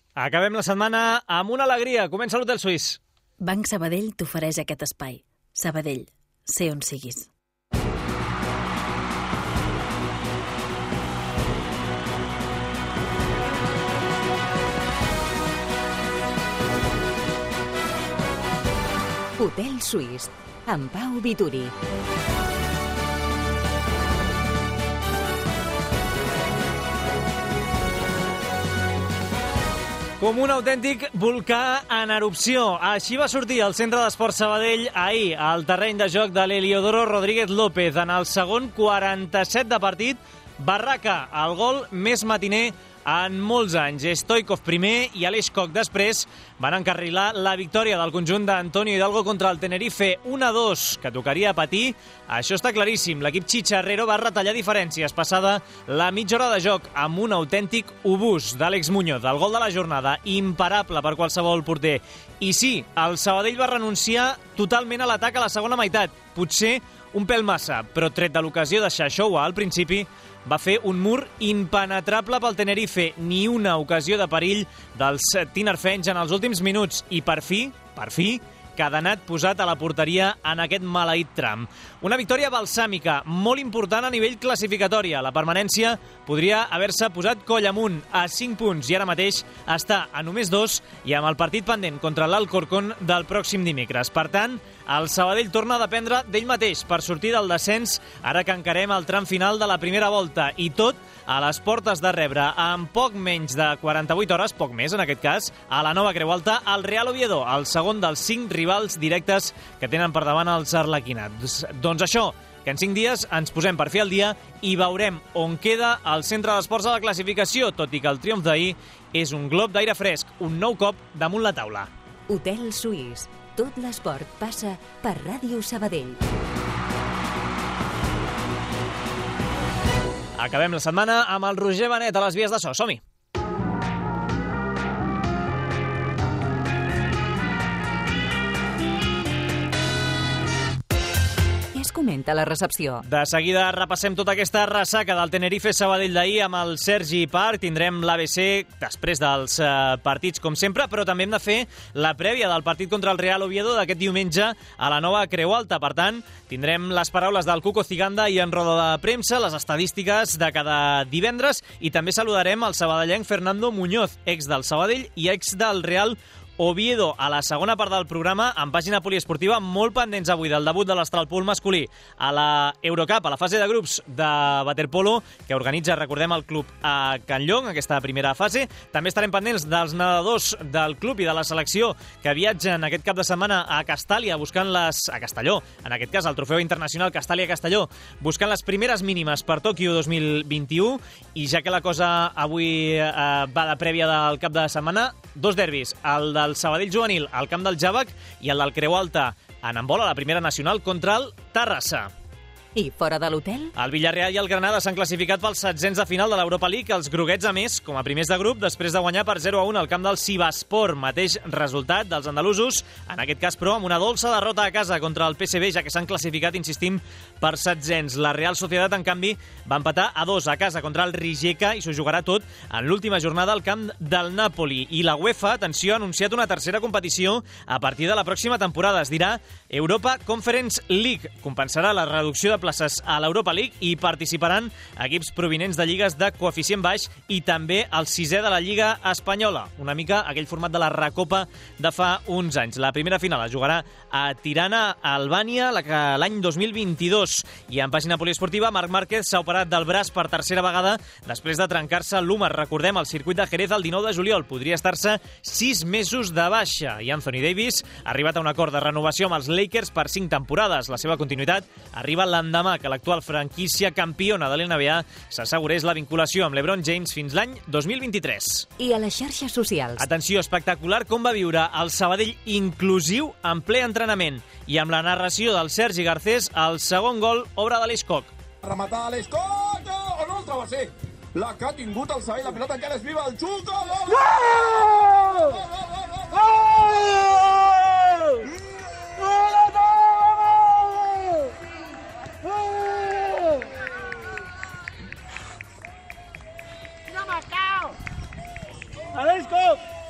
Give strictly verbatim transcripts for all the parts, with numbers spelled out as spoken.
Acabem la setmana amb una alegria. Comença l'Hotel Suís. Banc Sabadell t'ofereix aquest espai. Sabadell, sé on siguis. Hotel Suís, amb Pau Vituri. Com un autèntic volcà en erupció. Així va sortir el Centre d'Esports Sabadell ahir al terreny de joc de l'Heliodoro Rodríguez López. En el segon quaranta-set de partit, Barraca, el gol més matiner en molts anys. Stoikov primer i Aleix Koch després van encarrilar la victòria del conjunt d'Antonio Hidalgo contra el Tenerife un a dos, que tocaria patir. Això està claríssim. L'equip Chicharrero va retallar diferències passada la mitja hora de joc amb un autèntic obús d'Àlex Muñoz. El gol de la jornada, imparable per qualsevol porter. I sí, el Sabadell va renunciar totalment a l'atac a la segona meitat. Potser un pèl massa, però tret de l'ocasió de Xaxoua al principi, va fer un mur impenetrable pel Tenerife. Ni una ocasió de perill dels tinerfenys en els últims minuts. I per fi, per fi, cadenat posat a la porteria en aquest maleït tram. Una victòria balsàmica, molt important a nivell classificatori. La permanència podria haver-se posat coll amunt a cinc punts i ara mateix està a només dos i amb el partit pendent contra l'Alcorcón del pròxim dimecres. Per tant, el Sabadell torna a dependre d'ell mateix per sortir del descens ara que encarem el tram final de la primera volta, i tot a les portes de rebre en poc menys de quaranta-vuit hores, poc més en aquest cas, a la nova Creu Alta, el Real Oviedo, el segon dels cinc rivals directes que tenen per davant els arlequinats. Doncs això, que en cinc dies ens posem per fi al dia i veurem on queda el Centre d'Esports a la classificació, tot i que el triomf d'ahir és un glob d'aire fresc, un nou cop damunt la taula. Hotel Suís. Tot l'esport passa per Ràdio Sabadell. Acabem la setmana amb el Roger Benet a les vies de so. Som-hi! Què es comenta a la recepció? De seguida repassem tota aquesta ressaca del Tenerife Sabadell d'ahir amb el Sergi Parc. Tindrem l'A B C després dels eh, partits, com sempre, però també hem de fer la prèvia del partit contra el Real Oviedo d'aquest diumenge a la nova Creu Alta. Per tant, tindrem les paraules del Cuco Ciganda i en roda de premsa, les estadístiques de cada divendres, i també saludarem el sabadellenc Fernando Muñoz, ex del Sabadell i ex del Real Oviedo, a la segona part del programa, en pàgina poliesportiva, molt pendents avui del debut de l'Astralpool masculí a la Eurocup, a la fase de grups de waterpolo, que organitza, recordem, el club a Can Llong, aquesta primera fase. També estarem pendents dels nedadors del club i de la selecció que viatgen aquest cap de setmana a Castàlia, buscant les... a Castelló, en aquest cas, el trofeu internacional Castàlia-Castelló, buscant les primeres mínimes per Tòquio dos mil vint-i-u, i ja que la cosa avui eh, va de prèvia del cap de setmana, dos derbis, el del Sabadell juvenil al camp del Jàvec i el del Creu Alta en handbol a la primera nacional contra el Terrassa. I fora de l'hotel? El Villarreal i el Granada s'han classificat pels setzents de final de l'Europa League. Els groguets, a més, com a primers de grup, després de guanyar per zero a un al camp del Sivaspor. Mateix resultat dels andalusos, en aquest cas, però, amb una dolça derrota a casa contra el P S V, ja que s'han classificat, insistim, per setzents. La Real Societat, en canvi, va empatar a dos a casa contra el Rijeka i s'ho jugarà tot en l'última jornada al camp del Napoli. I la UEFA, atenció, ha anunciat una tercera competició a partir de la pròxima temporada. Es dirà Europa Conference League. Compensarà la reducció de places a l'Europa League i participaran equips provinents de lligues de coeficient baix i també el sisè de la Lliga Espanyola. Una mica aquell format de la Recopa de fa uns anys. La primera final es jugarà a Tirana, a Albània, l'any dos mil vint-i-dos. I en pàgina poliesportiva, Marc Márquez s'ha operat del braç per tercera vegada després de trencar-se l'húmer. Recordem, el circuit de Jerez el dinou de juliol. Podria estar-se sis mesos de baixa. I Anthony Davis ha arribat a un acord de renovació amb els Lakers per cinc temporades. La seva continuïtat arriba l'endemà que l'actual franquícia campiona de l'N B A s'assegurés la vinculació amb LeBron James fins l'any dos mil vint-i-tres. I a les xarxes socials? Atenció, espectacular com va viure el Sabadell inclusiu en ple entrenament i amb la narració del Sergi Garcés, el segon gol, obra de l'Aleix Koch. Rematar l'Aleix Koch, o no el troba ser? La que ha tingut el Sabadell, la pilota encara és viva, el xuta! Gol! Gol! Gol! Aleix Koch!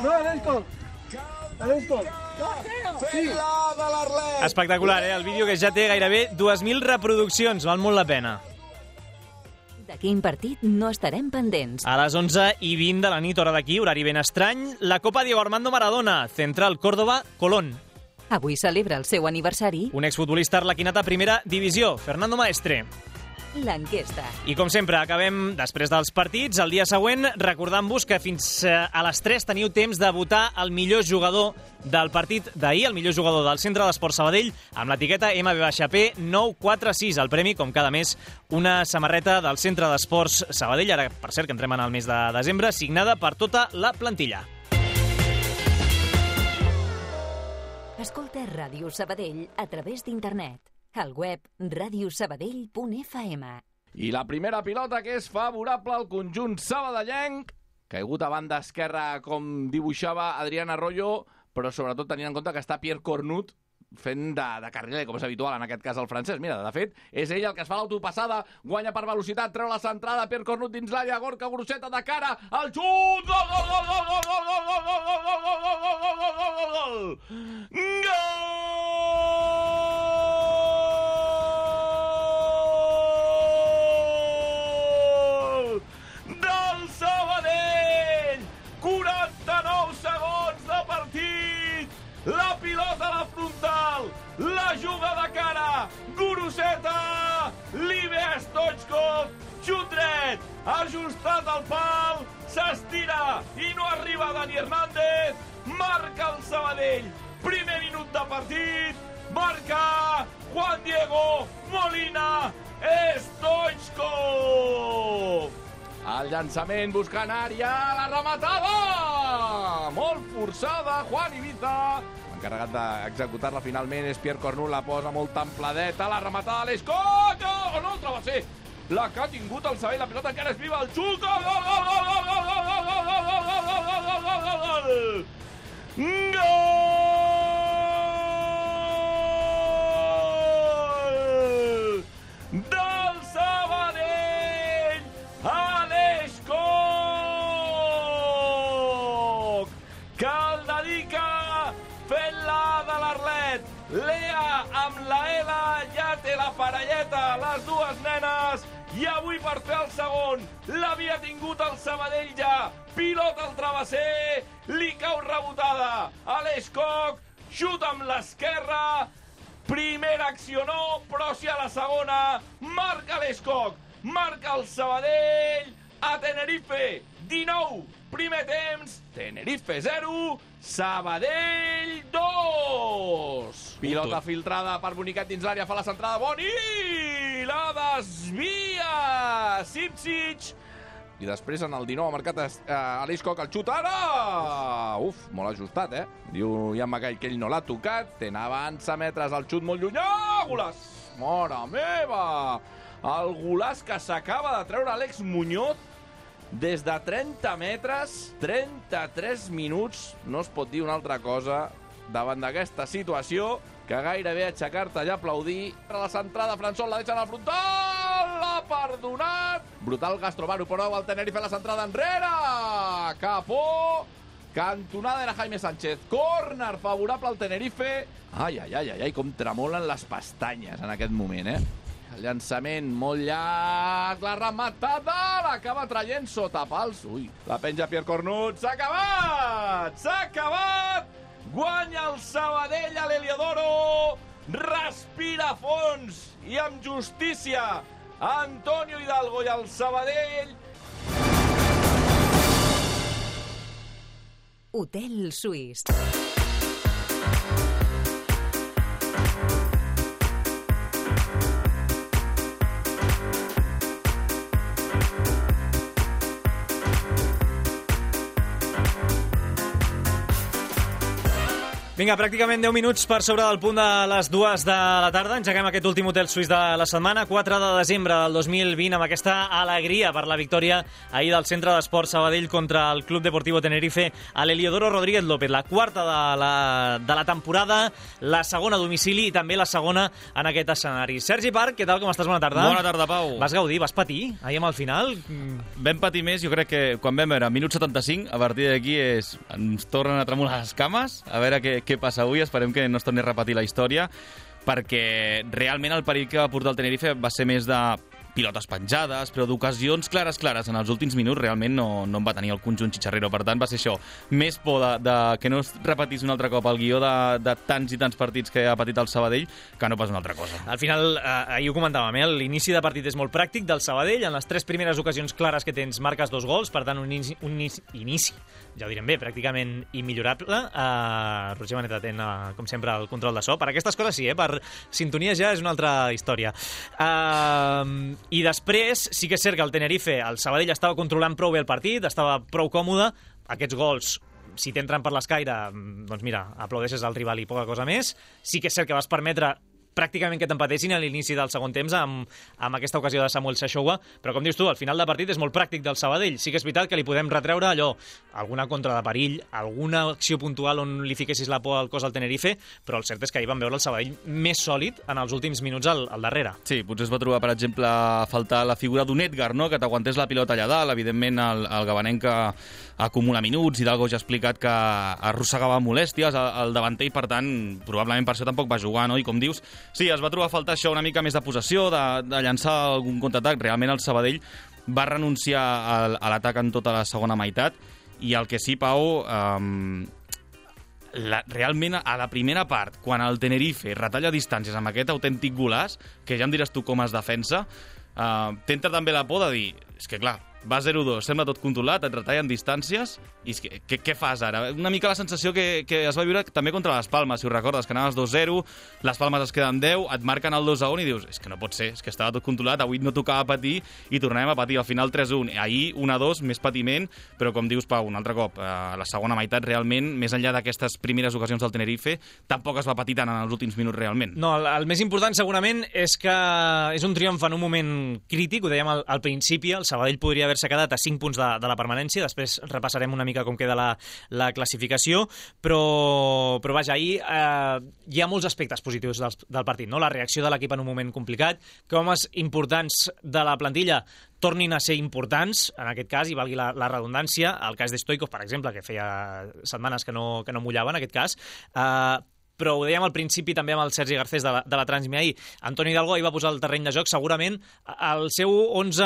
No, Alesco. Alesco. Sí. Espectacular, eh? El vídeo que ja té gairebé dues mil reproduccions. Val molt la pena. De quin partit no estarem pendents? A les onze i vint de la nit, hora d'aquí, horari ben estrany, la Copa Diego Armando Maradona, Central Córdoba, Colón. Avui celebra el seu aniversari Un exfutbolista arlequinat a primera divisió, Fernando Maestre. l'enquesta. I com sempre, acabem després dels partits. El dia següent, recordant-vos que fins a les tres teniu temps de votar el millor jugador del partit d'ahir, el millor jugador del Centre d'Esports Sabadell, amb l'etiqueta M V P nou quatre sis. El premi, com cada mes, una samarreta del Centre d'Esports Sabadell, ara, per cert, que entrem en el mes de desembre, signada per tota la plantilla. Escolta Ràdio Sabadell a través d'internet. Al web radiosabadell punt f m. I la primera pilota que és favorable al conjunt sabadellenc, caigut a banda esquerra com dibuixava Adrián Arroyo, però sobretot tenint en compte que està Pierre Cornut fent de, de carriler, com és habitual en aquest cas el francès. Mira, de fet, és ell el que es fa l'autopassada, guanya per velocitat, treu la centrada, Pierre Cornut dins l'àrea, Gorka Guruceta de cara, el xut, gol, gol, gol, gol, gol, gol, gol, gol, gol, gol, gol, gol, gol, gol, gol, gol, del Sabadell, quaranta-nou segons de partit, la pilota a la frontal, la juga de cara, Guruceta, Live Stoichkov, xut dret, ajustat al pal, s'estira i no arriba Dani Hernández, marca el Sabadell, primer minut de partit, marca Juan Diego Molina Stoichkov. El llançament buscant àrea, la rematada! Molt forçada, Juan Ibiza. Encarregat d'executar-la finalment és Pierre Cornut, la posa molt templadeta, la rematada a l'Escot! Oh, no, altra va ser la que ha tingut el Sabadell, la pilota encara és viva, el xut! Gol, gol, gol, gol, gol, gol, gol, gol, gol, gol, gol, gol, gol, gol, gol! Del Sabadell a l'Escoc, que el dedica fent-la de l'Arlet. Lea amb la L ja té la parelleta, les dues nenes, i avui per fer el segon l'havia tingut el Sabadell ja. Pilota al travesser, li cau rebotada a l'Escoc, xut amb l'esquerra, primera acció no, però si a la segona marca l'Escoc, marca el Sabadell a Tenerife, dinou, primer temps, Tenerife zero, Sabadell dos. Pilota filtrada per Boniquet dins l'àrea, fa la centrada, Boni, la desvia Sipsic, i després en el dinou ha marcat eh, a l'Escoc el xut ara! Uf, molt ajustat, eh? Diu Ian Mackay que ell no l'ha tocat, ten avança metres, el xut molt llunyà, golaç! Mare meva! El golaç que s'acaba de treure Àlex Muñoz des de trenta metres, trenta-tres minuts, no es pot dir una altra cosa davant d'aquesta situació, que gairebé aixecar-te i aplaudir. La centrada, Fransol la deixa en el frontal, l'ha perdonat. Brutal Gastrobaro, però el Tenerife la centrada enrere. Capó, cantonada era Jaime Sánchez. Córner favorable al Tenerife. Ai, ai, ai, ai, com tremolen les pestanyes en aquest moment, eh? El llançament molt llarg, la rematada, l'acaba traient sota pals. Ui, la penja Pierre Cornut, s'ha acabat! S'ha acabat! Guanya el Sabadell a l'Heliodoro, respira a fons i amb justícia Antonio Hidalgo i el Sabadell. Hotel Suís. Vinga, pràcticament deu minuts per sobre del punt de les dues de la tarda. Engeguem aquest últim hotel suís de la setmana, quatre de desembre del dos mil vint, amb aquesta alegria per la victòria ahir del Centre d'Esport Sabadell contra el Club Deportivo Tenerife a l'Heliodoro Rodríguez López. La quarta de la, de la temporada, la segona a domicili i també la segona en aquest escenari. Sergi Parc, què tal, com estàs? Bona tarda. Bona tarda, Pau. Vas gaudir, vas patir ahir amb el final? Vam patir més, jo crec que quan vam veure minut setanta-cinc, a partir d'aquí és, ens tornen a tremolar les cames, a veure què, què passa avui. Esperem que no es torni a repetir la història, perquè realment el perill que va portar el Tenerife va ser més de pilotes penjades, però d'ocasions clares, clares. En els últims minuts realment no, no en va tenir el conjunt xitxarrero. Per tant, va ser això, més por de, de que no es repetís un altre cop el guió de, de tants i tants partits que ha patit el Sabadell, que no pas una altra cosa. Al final, eh, ahir ho comentàvem, eh? L'inici de partit és molt pràctic del Sabadell. En les tres primeres ocasions clares que tens marques dos gols, per tant, un inici, un inici ja ho direm bé, pràcticament immillorable. Uh, Roger Maneta ten, uh, com sempre, el control de so. Per aquestes coses sí, eh? Per sintonia ja és una altra història. Uh, I després, sí que és cert que el Tenerife, el Sabadell estava controlant prou bé el partit, estava prou còmode. Aquests gols, si t'entren per l'escaire, doncs mira, aplaudeixes al rival i poca cosa més. Sí que és cert que vas permetre pràcticament que t'empatessin a l'inici del segon temps amb, amb aquesta ocasió de Samuel Sachoua, però com dius tu, al final de partit és molt pràctic del Sabadell. Sí que és veritat que li podem retreure allò, alguna contra de perill, alguna acció puntual on li fiquessis la por al cos al Tenerife, però el cert és que ahir vam veure el Sabadell més sòlid en els últims minuts al, al darrere. Sí, potser es va trobar, per exemple, a faltar la figura d'un Edgar, no?, que t'aguantés la pilota allà dalt. Evidentment, el, el gabanenc que acumula minuts, Hidalgo ja ha explicat que arrossegava molèsties al, al davanter i, per tant, probablement per això tampoc va jugar, no? I com dius, sí, es va trobar a faltar això, una mica més de possessió, de, de llançar algun contraatac. Realment el Sabadell va renunciar a, a l'atac en tota la segona meitat, i el que sí, Pau, um, la, realment a la primera part, quan el Tenerife retalla distàncies amb aquest autèntic golaç, que ja em diràs tu com es defensa, uh, t'entra també la por de dir, és que clar, va zero dos, sembla tot controlat, et retallen distàncies, i és que, que, què fas ara? Una mica la sensació que, que es va viure també contra les Palmes, si ho recordes, que anaves dos zero, les Palmes es queden deu, et marquen el dos a un i dius, és que no pot ser, és que estava tot controlat, avui no tocava patir i tornàvem a patir, al final tres a un, ahir un a dos, més patiment, però com dius, Pau, un altre cop, a la segona meitat realment, més enllà d'aquestes primeres ocasions del Tenerife, tampoc es va patir tant en els últims minuts realment. No, el, el més important segurament és que és un triomf en un moment crític, ho dèiem al, al principi, el Sabadell podria haver s'ha quedat a cinc punts de, de la permanència, després repassarem una mica com queda la, la classificació, però, però vaja, ahir eh, hi ha molts aspectes positius del, del partit, no? La reacció de l'equip en un moment complicat, que homes importants de la plantilla tornin a ser importants, en aquest cas, i valgui la, la redundància, el cas de Stoikov, per exemple, que feia setmanes que no, que no mullava en aquest cas, eh, però ho dèiem al principi també amb el Sergi Garcés de la, de la Transmi ahir. Antoni Hidalgo ahir va posar el terreny de joc segurament el seu onze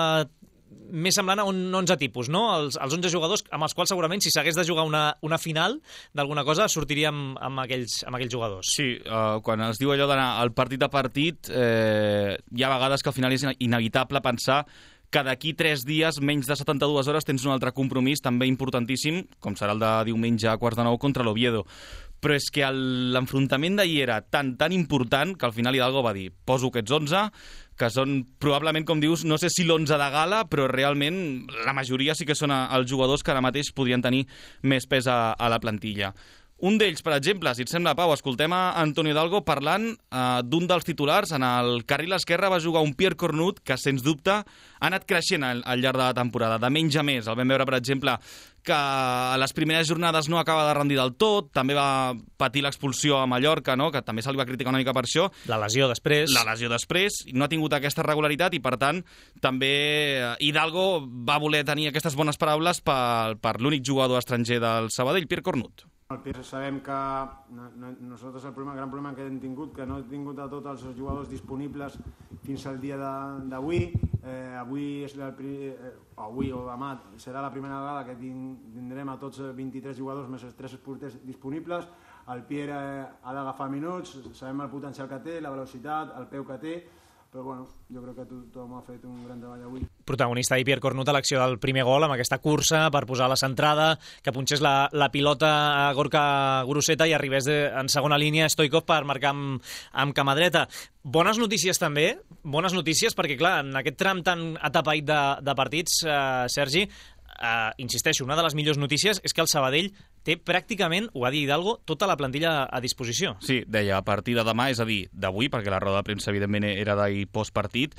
més semblant a un onze tipus, no? Els, els onze jugadors amb els quals segurament si s'hagués de jugar una, una final d'alguna cosa sortiria amb, amb, aquells, amb aquells jugadors. Sí, uh, quan es diu allò d'anar al partit a partit, eh, hi ha vegades que al final és inevitable pensar que d'aquí tres dies, menys de setanta-dues hores, tens un altre compromís també importantíssim, com serà el de diumenge a quarts de nou contra l'Oviedo. Però és que l'enfrontament d'ahir era tan, tan important que al final Hidalgo va dir, poso aquests onze, que són probablement, com dius, no sé si l'onze de gala, però realment la majoria sí que són els jugadors que ara mateix podrien tenir més pes a, a la plantilla. Un d'ells, per exemple, si et sembla, Pau, escoltem a Antonio Hidalgo parlant uh, d'un dels titulars. En el carril esquerre va jugar un Pierre Cornut que, sens dubte, ha anat creixent al, al llarg de la temporada, de menys a més. El vam veure, per exemple, que a les primeres jornades no acaba de rendir del tot, també va patir l'expulsió a Mallorca, no?, que també se li va criticar una mica per això. La lesió després. La lesió després, no ha tingut aquesta regularitat i, per tant, també Hidalgo va voler tenir aquestes bones paraules per, per l'únic jugador estranger del Sabadell, Pierre Cornut. El Pierre, sabem que no, no, nosaltres el problema, gran problema que hem tingut, que no hem tingut a tots els jugadors disponibles fins al dia d'avui. Eh, avui, és la, eh, avui o demà serà la primera vegada que tindrem a tots vint-i-tres jugadors més els tres porters disponibles. El Pierre eh, ha d'agafar minuts, sabem el potencial que té, la velocitat, el peu que té, però bueno, jo crec que tothom ha fet un gran treball avui. Protagonista i Pierre Cornut a l'acció del primer gol amb aquesta cursa per posar la centrada, que punxés la, la pilota a Gorka Guruceta i arribés de, en segona línia Stoikov per marcar amb, amb cama dreta. Bones notícies també, bones notícies perquè clar, en aquest tram tan atapeït de, de partits, eh, Sergi, eh, insisteixo, una de les millors notícies és que el Sabadell té pràcticament, ho va dir Hidalgo, tota la plantilla a disposició. Sí, deia, a partir de demà, és a dir, d'avui, perquè la roda de premsa, evidentment, era d'ahir postpartit.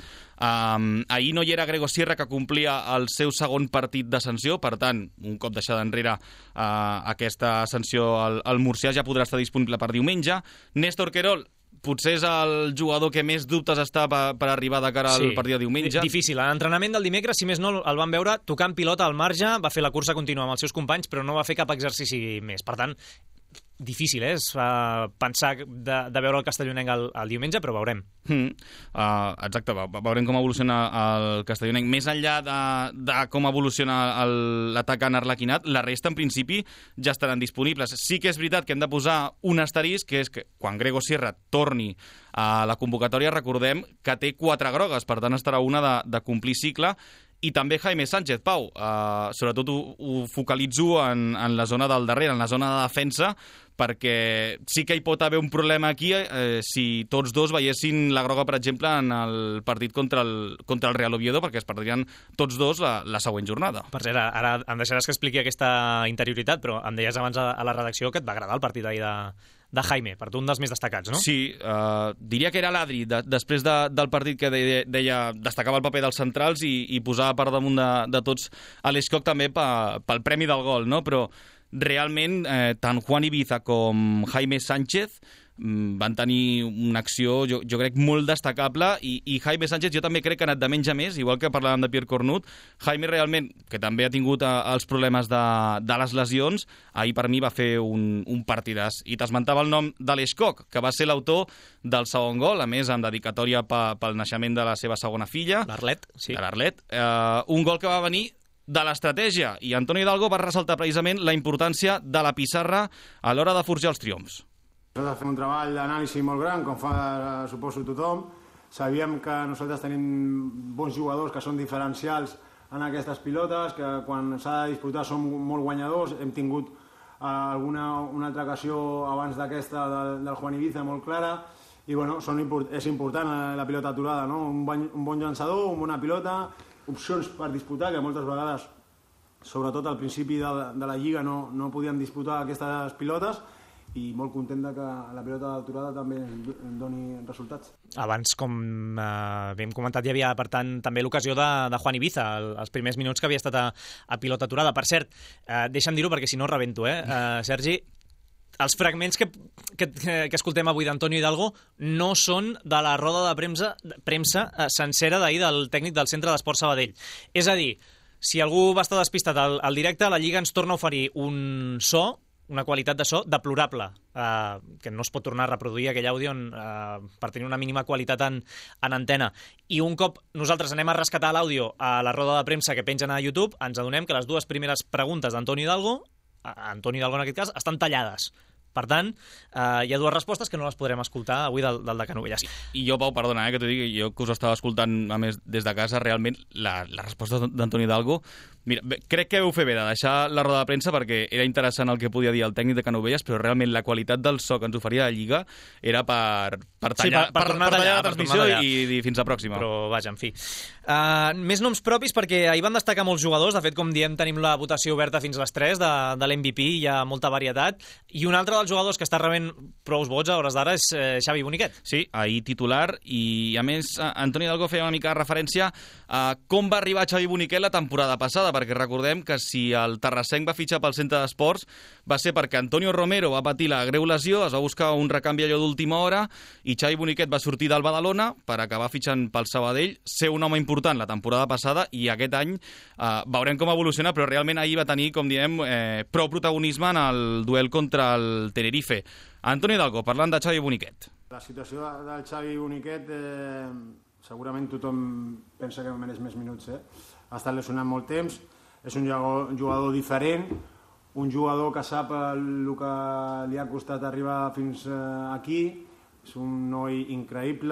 Um, ahir no hi era Grego Sierra, que complia el seu segon partit de sanció, per tant, un cop deixada enrere uh, aquesta sanció al, al Murcià ja podrà estar disponible per diumenge. Néstor Querol, potser és el jugador que més dubtes està per, per arribar de cara al sí, partit de diumenge. Difícil. A l'entrenament del dimecres, si més no, el van veure tocant pilota al marge, va fer la cursa contínua amb els seus companys, però no va fer cap exercici més. Per tant, difícil, eh? Es fa pensar de, de veure el castellonenc el, el diumenge, però veurem. Mm, uh, exacte, veurem com evoluciona el castellonenc. Més enllà de, de com evoluciona l'atacant arlequinat, la resta, en principi, ja estaran disponibles. Sí que és veritat que hem de posar un asterisc, que és que quan Grego Sierra torni a la convocatòria, recordem que té quatre grogues, per tant estarà una de, de complir cicle, i també Jaime Sánchez, Pau. Uh, sobretot ho, ho focalitzo en, en la zona del darrere, en la zona de defensa, perquè sí que hi pot haver un problema aquí eh, si tots dos veiessin la groga, per exemple, en el partit contra el, contra el Real Oviedo, perquè es perdrien tots dos la, la següent jornada. Per cert, ara em deixaràs que expliqui aquesta interioritat, però em deies abans a, a la redacció que et va agradar el partit d'ahir de, de Jaime, per tu un dels més destacats, no? Sí, uh, diria que era l'Adri, de, després de, del partit que deia, deia destacava el paper dels centrals i, i posava per damunt de, de tots a l'Escoc també pa, pel premi del gol, no? Però realment, eh, tant Juan Ibiza com Jaime Sánchez van tenir una acció, jo, jo crec, molt destacable, i, i Jaime Sánchez jo també crec que ha anat de menys a més, igual que parlàvem de Pierre Cornut. Jaime realment, que també ha tingut a, els problemes de, de les lesions, ahir per mi va fer un, un partidàs. I t'esmentava el nom de l'Escoc, que va ser l'autor del segon gol, a més amb dedicatòria pa, pel naixement de la seva segona filla, l'Arlet, sí. de l'Arlet. Eh, un gol que va venir de l'estratègia, i Antonio Hidalgo va ressaltar precisament la importància de la pissarra a l'hora de forjar els triomfs. Nosaltres fem un treball d'anàlisi molt gran, com fa, suposo, tothom. Sabíem que nosaltres tenim bons jugadors que són diferencials en aquestes pilotes, que quan s'ha de disputar són molt guanyadors. Hem tingut alguna una altra ocasió abans d'aquesta del, del Juan Ibiza molt clara, i bueno, són import, és important la pilota aturada, no? Un, bon, un bon llançador, una bona pilota, opcions per disputar, que moltes vegades, sobretot al principi de, de la Lliga, no, no podíem disputar aquestes pilotes, i molt content que la pilota d'aturada també em doni resultats. Abans, com eh, hem comentat, hi havia, per tant, també l'ocasió de, de Juan Ibiza, el, els primers minuts que havia estat a, a pilota aturada. Per cert, eh, deixa'm dir-ho perquè si no rebento, eh? eh Sergi, els fragments que, que, que escoltem avui d'Antonio Hidalgo no són de la roda de premsa, premsa eh, sencera d'ahir del tècnic del Centre d'Esports Sabadell. És a dir, si algú va estar despistat al, al directe, la Lliga ens torna a oferir un so, una qualitat de so deplorable, eh, que no es pot tornar a reproduir aquell àudio en, eh, per tenir una mínima qualitat en, en antena. I un cop nosaltres anem a rescatar l'àudio a la roda de premsa que pengen a YouTube, ens adonem que les dues primeres preguntes d'Antonio Hidalgo, Antonio Hidalgo en aquest cas, estan tallades. Per tant, eh, hi ha dues respostes que no les podrem escoltar avui del, del de Canovelles. I jo, Pau, perdona, eh, que t'ho digui, jo que us estava escoltant, a més, des de casa, realment, la, la resposta d'Antonio Hidalgo, mira, bé, crec que heu fet bé de deixar la roda de premsa perquè era interessant el que podia dir el tècnic de Canovelles, però realment la qualitat del so que ens oferia la Lliga era per, per tallar, sí, per, per, per, per tallar la transmissió i dir fins la pròxima. Però, vaja, en fi. Uh, més noms propis, perquè ahir van destacar molts jugadors. De fet, com diem, tenim la votació oberta fins a les tres de, de l'M V P, hi ha molta varietat. I un altre dels jugadors que està rebent prou vots a hores d'ara és eh, Xavi Boniquet. Sí, ahir titular, i a més Antonio Hidalgo feia una mica de referència a com va arribar Xavi Boniquet la temporada passada, perquè recordem que si el Terrassenc va fitxar pel Centre d'Esports va ser perquè Antonio Romero va patir la greu lesió, es va buscar un recanvi allò d'última hora, i Xavi Boniquet va sortir del Badalona per acabar fitxant pel Sabadell, ser un home important la temporada passada, i aquest any eh, veurem com evoluciona, però realment ahir va tenir, com diem, eh, prou protagonisme en el duel contra el Tenerife. Antonio Hidalgo, parlant de Xavi Boniquet. La situació del Xavi Boniquet, eh, segurament tothom pensa que mereix més minuts. Eh? Ha estat lesionat molt temps, és un jugador, jugador diferent, un jugador que sap el que li ha costat arribar fins aquí, és un noi increïble,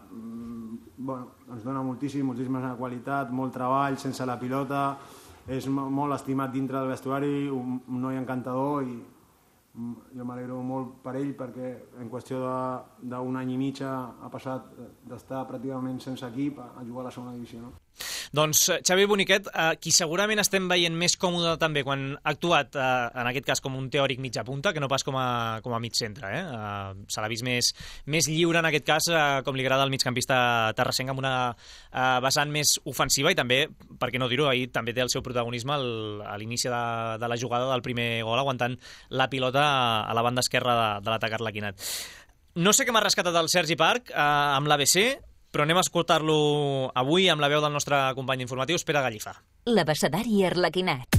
bueno, ens dona moltíssim, moltíssima qualitat, molt treball sense la pilota, és molt estimat dintre del vestuari, un, un noi encantador, i jo m'alegro molt per ell perquè en qüestió d'un any i mig ha passat d'estar pràcticament sense equip a jugar a la segona divisió. No? Doncs Xavi Boniquet, eh, qui segurament estem veient més còmode també quan ha actuat, eh, en aquest cas, com un teòric mitja punta, que no pas com a, com a mig centre. Eh? Eh, se l'ha vist més, més lliure, en aquest cas, eh, com li agrada al migcampista terrassenc, amb una eh, vessant més ofensiva i també, per què no dir-ho, ahir també té el seu protagonisme el, a l'inici de, de la jugada del primer gol, aguantant la pilota a la banda esquerra de, de l'atac arlequinat. No sé què m'ha rescatat el Sergi Parc eh, amb l'A B C, però anem a escoltar-lo avui amb la veu del nostre company informatiu, Pere Gallifa. L'abecedari arlequinat.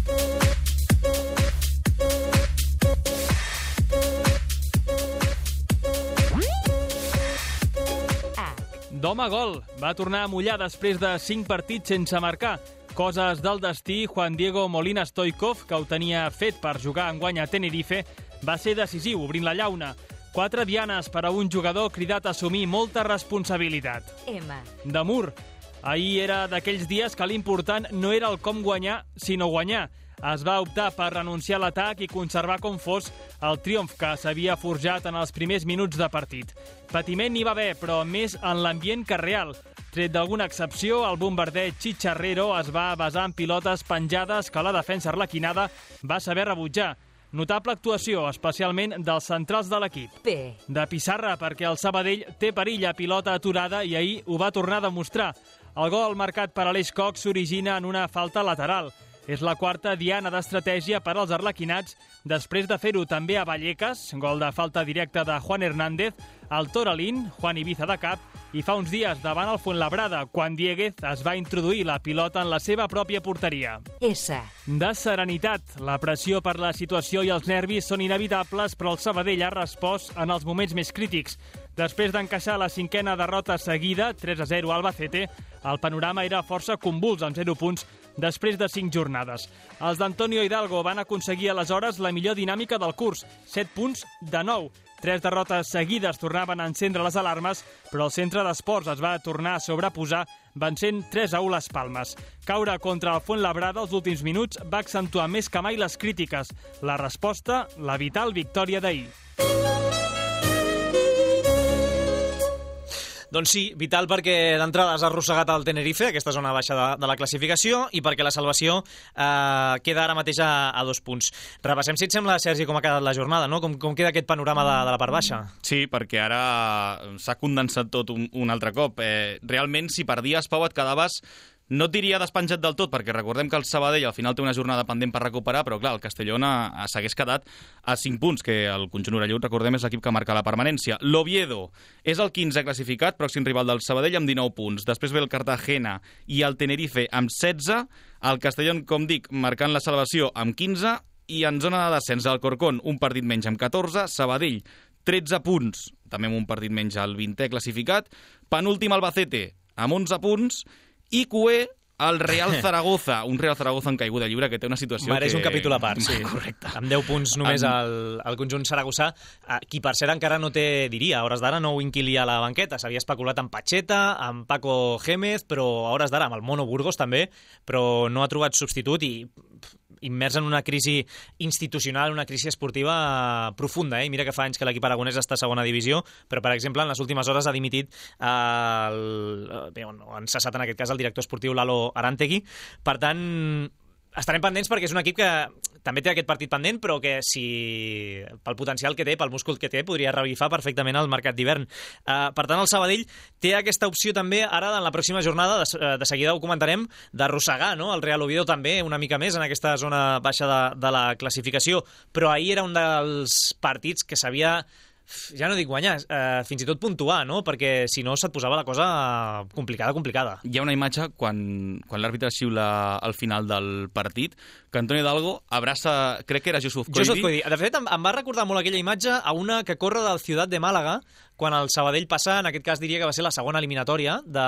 D'home gol. Va tornar a mullar després de cinc partits sense marcar. Coses del destí, Juan Diego Molina Stoikov, que ho tenia fet per jugar enguany a Tenerife, va ser decisiu, obrint la llauna. Quatre dianes per a un jugador cridat a assumir molta responsabilitat. M. De Mur. Ahir era d'aquells dies que l'important no era el com guanyar, sinó guanyar. Es va optar per renunciar a l'atac i conservar com fos el triomf que s'havia forjat en els primers minuts de partit. Patiment n'hi va haver, però més en l'ambient que real. Tret d'alguna excepció, el bombardeig Chicharrero es va basar en pilotes penjades que la defensa arlequinada va saber rebutjar. Notable actuació, especialment dels centrals de l'equip. P. De pissarra, perquè el Sabadell té perill a pilota aturada i ahir ho va tornar a demostrar. El gol marcat per Aleix Cox s'origina en una falta lateral. És la quarta diana d'estratègia per als arlequinats, després de fer-ho també a Vallecas, gol de falta directa de Juan Hernández, al Toralín, Juan Ibiza de cap, i fa uns dies davant el Fuenlabrada, quan Dieguez es va introduir la pilota en la seva pròpia porteria. S. De serenitat. La pressió per la situació i els nervis són inevitables, però el Sabadell ha respost en els moments més crítics. Després d'encaixar la cinquena derrota seguida, tres a zero al Albacete, el panorama era força convuls, amb zero punts després de cinc jornades. Els d'Antonio Hidalgo van aconseguir aleshores la millor dinàmica del curs, set punts de nou. Tres derrotes seguides tornaven a encendre les alarmes, però el centre d'esports es va tornar a sobreposar, vencent tres a u les Palmes. Caure contra el Fuenlabrada els últims minuts va accentuar més que mai les crítiques. La resposta, la vital victòria d'ahir. Doncs sí, vital perquè d'entrada has arrossegat el Tenerife, aquesta zona baixa de, de la classificació, i perquè la salvació eh, queda ara mateix a, a dos punts. Repassem, si et sembla, Sergi, com ha quedat la jornada, no? Com, com queda aquest panorama de, de la part baixa? Sí, perquè ara s'ha condensat tot un, un altre cop. Eh, realment, si perdies, Pau, et quedaves... No et diria despenjat del tot, perquè recordem que el Sabadell al final té una jornada pendent per recuperar, però clar, el Castellona s'hagués quedat a cinc punts, que el conjunt orellut, recordem, és l'equip que marca la permanència. L'Oviedo és el quinze classificat, pròxim rival del Sabadell, amb dinou punts. Després ve el Cartagena i el Tenerife amb setze. El Castellón, com dic, marcant la salvació amb quinze. I en zona de descens el Corcón, un partit menys amb catorze. Sabadell, tretze punts, també amb un partit menys al vintè classificat. Penúltim Albacete, amb onze punts. I Cué, el Real Zaragoza, un Real Zaragoza en caiguda lliure que té una situació Mereix que... un capítol a part, sí. Correcte. Amb deu punts només en... al, al conjunt saragossà, qui per cert encara no té, diria, a hores d'ara no ho inquili a la banqueta. S'havia especulat amb Pacheta, amb Paco Gémez, però a hores d'ara amb el Mono Burgos també, però no ha trobat substitut i immers en una crisi institucional, una crisi esportiva profunda, eh? Mira que fa anys que l'equip aragonès està a segona divisió, però, per exemple, en les últimes hores ha dimitit el... Bé, han cessat en aquest cas el director esportiu Lalo Arantegui. Per tant, estarem pendents perquè és un equip que també té aquest partit pendent, però que si pel potencial que té, pel múscul que té, podria revifar perfectament el mercat d'hivern. Uh, per tant, el Sabadell té aquesta opció també, ara en la pròxima jornada, de, de seguida ho comentarem, d'arrossegar, no? El Real Oviedo també, una mica més, en aquesta zona baixa de, de la classificació, però ahir era un dels partits que s'havia... ja no dic guanyar, eh, fins i tot puntuar, no? Perquè si no se't posava la cosa complicada, complicada. Hi ha una imatge, quan, quan l'àrbitre xiula al final del partit, que Antonio Hidalgo abraça, crec que era Yusuf Koidi. Yusuf Koidi. De fet, em, em va recordar molt aquella imatge a una que corre del Ciutat de Màlaga, quan el Sabadell passa, en aquest cas diria que va ser la segona eliminatòria de,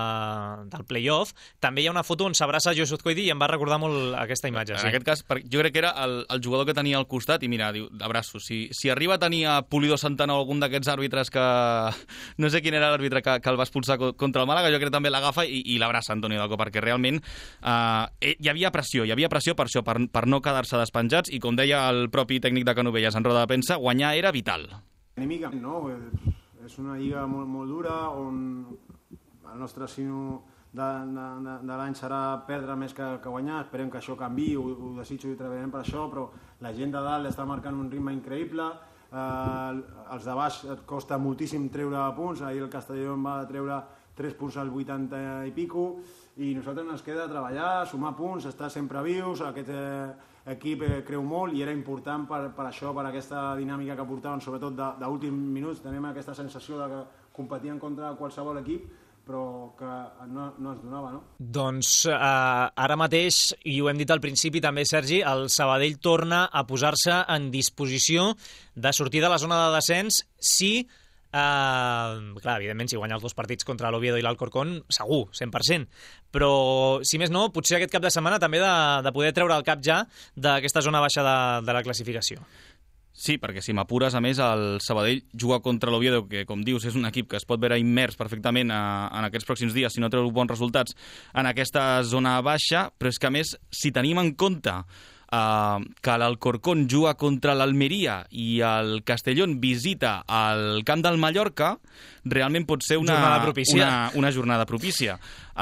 del play-off. També hi ha una foto on s'abraça Yusuf Koidi i em va recordar molt aquesta imatge. En sí. aquest cas, jo crec que era el, el jugador que tenia al costat i mira, diu, abraço. Si, si arriba a tenir a Pulido Santana o algun d'aquests àrbitres que... No sé quin era l'àrbitre que, que el va expulsar contra el Màlaga, jo crec que també l'agafa i, i l'abraça Antonio Hidalgo, perquè realment eh, hi havia pressió, hi havia pressió per això, per, per no quedar-se despenjats, i com deia el propi tècnic de Canovelles en roda de premsa, guanyar era vital. Enemiga, no, és una lliga molt, molt dura on el nostre sino de, de, de, de l'any serà perdre més que, que guanyar. Esperem que això canvi, ho, ho desitjo i treballarem per això, però la gent de dalt està marcant un ritme increïble. Eh, els de baix et costa moltíssim treure punts. Ahir el Castelló va treure tres punts al vuitanta i pico, i nosaltres ens queda treballar, sumar punts, estar sempre vius. Aquest eh, equip eh, creu molt i era important per, per això, per aquesta dinàmica que portaven, sobretot d'últims minuts. Tenim aquesta sensació de que competien contra qualsevol equip, però que no, no ens donava, no? Doncs eh, ara mateix, i ho hem dit al principi també, Sergi, el Sabadell torna a posar-se en disposició de sortir de la zona de descens si, eh, clar, evidentment, si guanya els dos partits contra l'Oviedo i l'Alcorcón, segur, cent per cent. Però, si més no, potser aquest cap de setmana també de, de poder treure el cap ja d'aquesta zona baixa de, de la classificació. Sí, perquè si m'apures, a més, el Sabadell juga contra l'Oviedo, que, com dius, és un equip que es pot veure immers perfectament a, en aquests pròxims dies si no treu bons resultats en aquesta zona baixa, però és que, a més, si tenim en compte uh, que l'Alcorcón juga contra l'Almeria i el Castellón visita el camp del Mallorca, realment pot ser una jornada propícia. Una, una jornada propícia.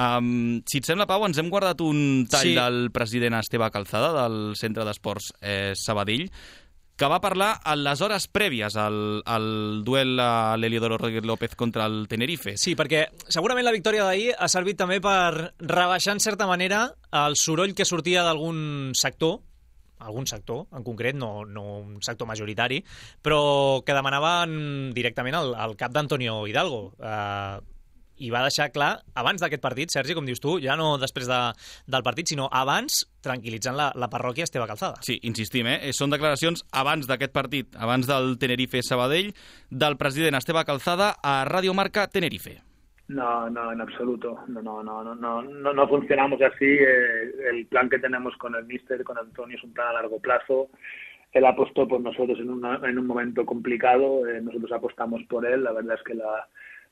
Um, si et sembla, Pau, ens hem guardat un tall sí. del president Esteve Calzada, del Centre d'Esports eh, Sabadell, que va parlar a les hores prèvies al, al duel a l'Heliodoro Rodríguez López contra el Tenerife. Sí, perquè segurament la victòria d'ahir ha servit també per rebaixar, en certa manera, el soroll que sortia d'algun sector, algun sector en concret, no, no un sector majoritari, però que demanaven directament el, el cap d'Antonio Hidalgo. Eh, i va deixar clar, abans d'aquest partit, Sergi, com dius tu, ja no després de, del partit, sinó abans, tranquil·litzant la, la parròquia Esteve Calzada. Sí, insistim, eh? Són declaracions abans d'aquest partit, abans del Tenerife-Sabadell, del president Esteve Calzada a Radio Marca Tenerife. No, no, en absoluto. No, no, no, no, no, no, no funcionamos así. Eh, el plan que tenemos con el míster, con Antonio, es un plan a largo plazo. Él apostó por nosotros en, una, en un momento complicado, eh, nosotros apostamos por él. La verdad es que la...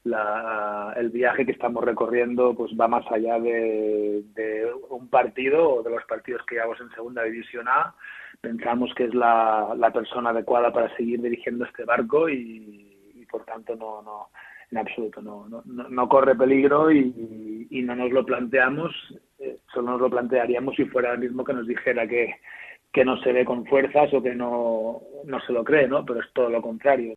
La, el viaje que estamos recorriendo pues va más allá de, de un partido o de los partidos que llevamos en Segunda División A. Pensamos que es la, la persona adecuada para seguir dirigiendo este barco y, y por tanto no, no en absoluto no, no, no corre peligro y, y no nos lo planteamos, eh, solo nos lo plantearíamos si fuera el mismo que nos dijera que, que no se ve con fuerzas o que no, no se lo cree, ¿no? Pero es todo lo contrario.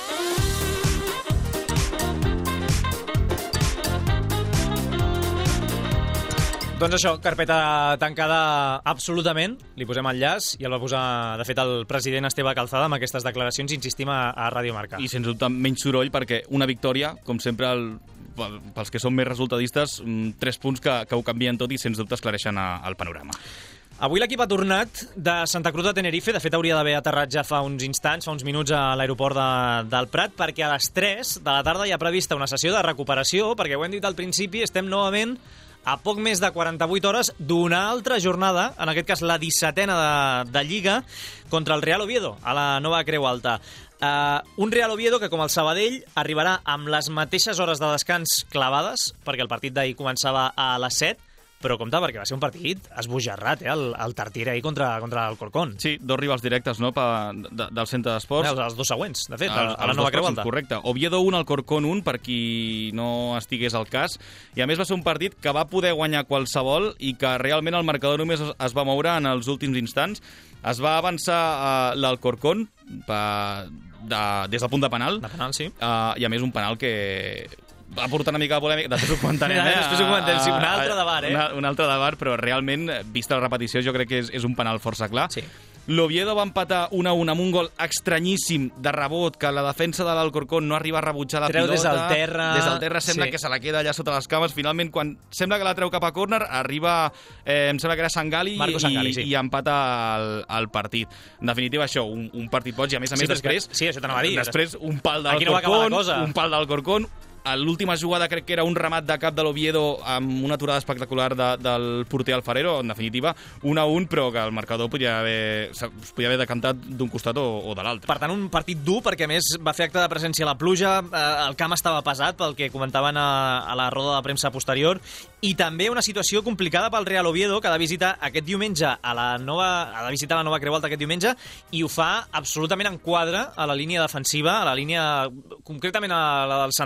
Doncs això, carpeta tancada absolutament, li posem el llaç i el va posar, de fet, el president Esteve Calzada amb aquestes declaracions, insistim, a, a Ràdio Marca. I sens dubte menys soroll perquè una victòria, com sempre, el, pels que són més resultadistes, tres punts que, que ho canvien tot i sens dubte esclareixen a, el panorama. Avui l'equip ha tornat de Santa Cruz de Tenerife, de fet hauria d'haver aterrat ja fa uns instants, fa uns minuts a l'aeroport de, del Prat, perquè a les tres de la tarda hi ha prevista una sessió de recuperació, perquè ho hem dit al principi, estem novament a poc més de quaranta-vuit hores d'una altra jornada, en aquest cas la dissetena de, de Lliga, contra el Real Oviedo, a la nova Creu Alta. Uh, un Real Oviedo que, com el Sabadell, arribarà amb les mateixes hores de descans clavades, perquè el partit d'ahir començava a les set, però compte, perquè va ser un partit esbojarrat, eh, el, el Tartiere ahir contra, contra el Corcón. Sí, dos rivals directes, no?, pa, de, del centre d'esports. Els, els dos següents, de fet, el, a la nova Creu Alta. Correcte. Oviedo un, el Corcón un, per qui no estigués al cas. I a més va ser un partit que va poder guanyar qualsevol i que realment el marcador només es, es va moure en els últims instants. Es va avançar uh, l'Alcorcón pa, de, des del punt de penal. De penal, sí. Uh, I a més un penal que va portar una mica de polèmica, després ho comentarem, eh? Després ho comentarem, sí, un altre de bar, eh? Una, un altre de bar, però realment, vista la repetició, jo crec que és, és un penal força clar. Sí. L'Oviedo va empatar un a un amb un gol estranyíssim de rebot, que la defensa de l'Alcorcón no arriba a rebutjar la treu pilota. Des del terra. Des del terra sembla sí. que se la queda allà sota les cames. Finalment, quan sembla que la treu cap a córner, arriba, eh, em sembla que era Sangali, Sangali i, sí. i empata el, el partit. En definitiva, això, un, un partit boig, i a més a sí, més després... Que, sí, això t'anava a dir. Després, un pal del no Corcón, un pal del Corcón. A l'última jugada crec que era un remat de cap de l'Oviedo amb una aturada espectacular de, del porter Alfarero, en definitiva, un a un, però que el marcador podia haver, podia haver decantat d'un costat o, o de l'altre. Per tant, un partit dur, perquè a més va fer acte de presència a la pluja, eh, el camp estava pesat pel que comentaven a, a la roda de premsa posterior, i també una situació complicada pel Real Oviedo, que ha de visitar aquest diumenge a la nova, ha de visitar la nova Creu Alta aquest diumenge, i ho fa absolutament en quadre a la línia defensiva, a la línia, concretament a la dels centrals,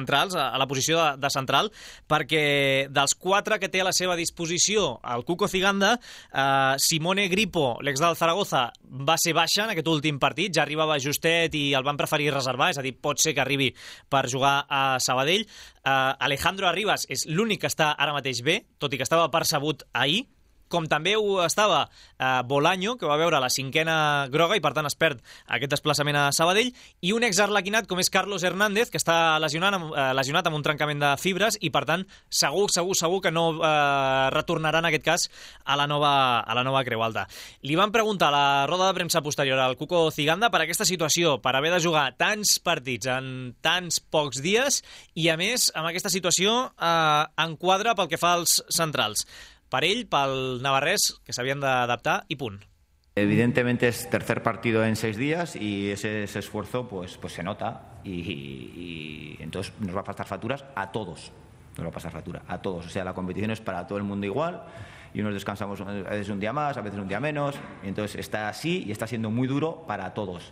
a la posició de, de central, perquè dels quatre que té a la seva disposició el Cuco Ciganda, eh, Simone Grippo, l'ex del Zaragoza, va ser baixa en aquest últim partit, ja arribava justet i el van preferir reservar, és a dir, pot ser que arribi per jugar a Sabadell. Uh, Alejandro Arribas és l'únic que està ara mateix bé, tot i que estava percebut ahir, com també ho estava uh, Bolaño, que va veure la cinquena groga i per tant es perd aquest desplaçament a Sabadell, i un exarlequinat com és Carlos Hernández, que està lesionat, uh, lesionat amb un trencament de fibres i per tant segur, segur, segur que no uh, retornarà en aquest cas a la nova, a la nova Creu Alta. Li van preguntar a la roda de premsa posterior al Cuco Ciganda per aquesta situació, per haver de jugar tants partits en tants pocs dies i a més amb aquesta situació uh, enquadra pel que fa als centrals. Per ell, pel navarrès, que s'havien d'adaptar i punt. Evidentemente es tercer partido en seis días y ese, ese esfuerzo pues, pues se nota y, y, y entonces nos va a pasar facturas a todos, nos va a pasar factura a todos, o sea, la competición es para todo el mundo igual y unos descansamos a veces un día más, a veces un día menos, y entonces está así y está siendo muy duro para todos.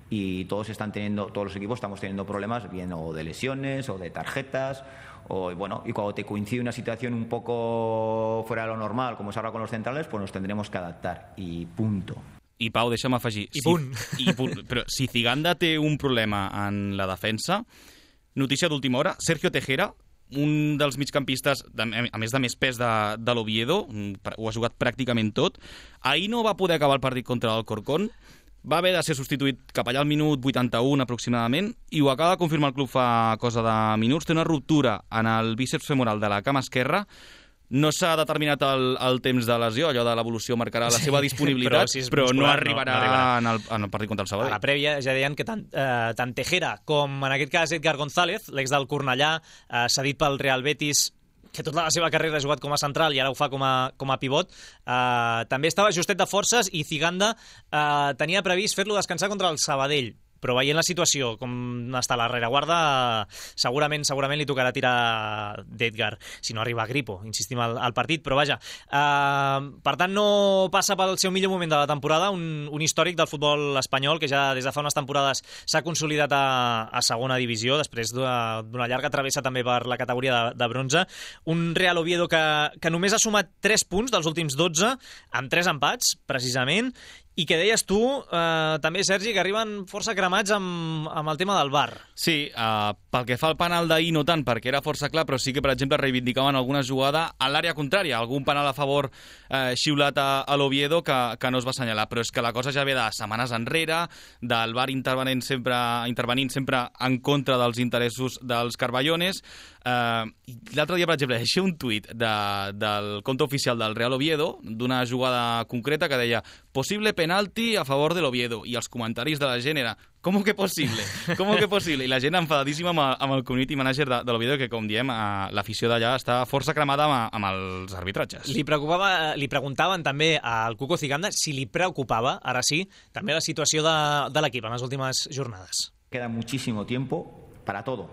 Y todos están teniendo, todos los equipos estamos teniendo problemas, bien o de lesiones o de tarjetas, o bueno, y cuando te coincide una situación un poco fuera de lo normal, como es ahora con los centrales, pues nos tendremos que adaptar y punto. I Pau, deixa'm afegir. I punt. Si, i punt. Però si Ciganda té un problema en la defensa, notícia d'última hora, Sergio Tejera, un dels migcampistes, de, a més de més pes de, de l'Oviedo, ho ha jugat pràcticament tot, ahir no va poder acabar el partit contra el Corcón, va haver de ser substituït cap allà al minut vuitanta-un aproximadament i ho acaba de confirmar el club fa cosa de minuts. Té una ruptura en el bíceps femoral de la cama esquerra. No s'ha determinat el, el temps de lesió, allò de l'evolució marcarà la seva disponibilitat, sí, però, si però muscular, no, arribarà no, no arribarà en el, en el partit contra el Sabadell. A la prèvia ja deien que tant, eh, tant Tejera com en aquest cas Edgar González, l'ex del Cornellà, eh, cedit pel Real Betis, que tota la seva carrera ha jugat com a central i ara ho fa com a, com a pivot, eh, també estava justet de forces i Ciganda eh, tenia previst fer-lo descansar contra el Sabadell. Però veient la situació, com està la rereguarda, segurament segurament li tocarà tirar d'Edgar, si no arriba a Grippo, insistim al, al partit, però vaja. Uh, per tant, no passa pel seu millor moment de la temporada, un, un històric del futbol espanyol que ja des de fa unes temporades s'ha consolidat a, a segona divisió, després d'una llarga travessa també per la categoria de, de bronze. Un Real Oviedo que, que només ha sumat tres punts dels últims dotze, amb tres empats, precisament, i que deies tu, eh, també, Sergi, que arriben força cremats amb, amb el tema del V A R. Sí, uh, pel que fa al penal d'ahir no tant, perquè era força clar, però sí que, per exemple, reivindicaven alguna jugada a l'àrea contrària, algun penal a favor eh, xiulat a, a l'Oviedo que, que no es va assenyalar, però és que la cosa ja ve de setmanes enrere, del V A R intervenint sempre, intervenint sempre en contra dels interessos dels Carballones. Uh, L'altre dia, per exemple, deixé un tuit de, del compte oficial del Real Oviedo, d'una jugada concreta que deia «Possible penalti a favor de l'Oviedo», i els comentaris de la gent era «Com que possible? Com que possible?» I la gent enfadadíssima amb, amb el community manager de, de l'Oviedo, que, com diem, uh, l'afició d'allà està força cremada amb, amb els arbitratges. Li, preocupava, li preguntaven també al Cuco Ciganda si li preocupava, ara sí, també la situació de, de l'equip en les últimes jornades. Queda muchísimo tiempo para todo,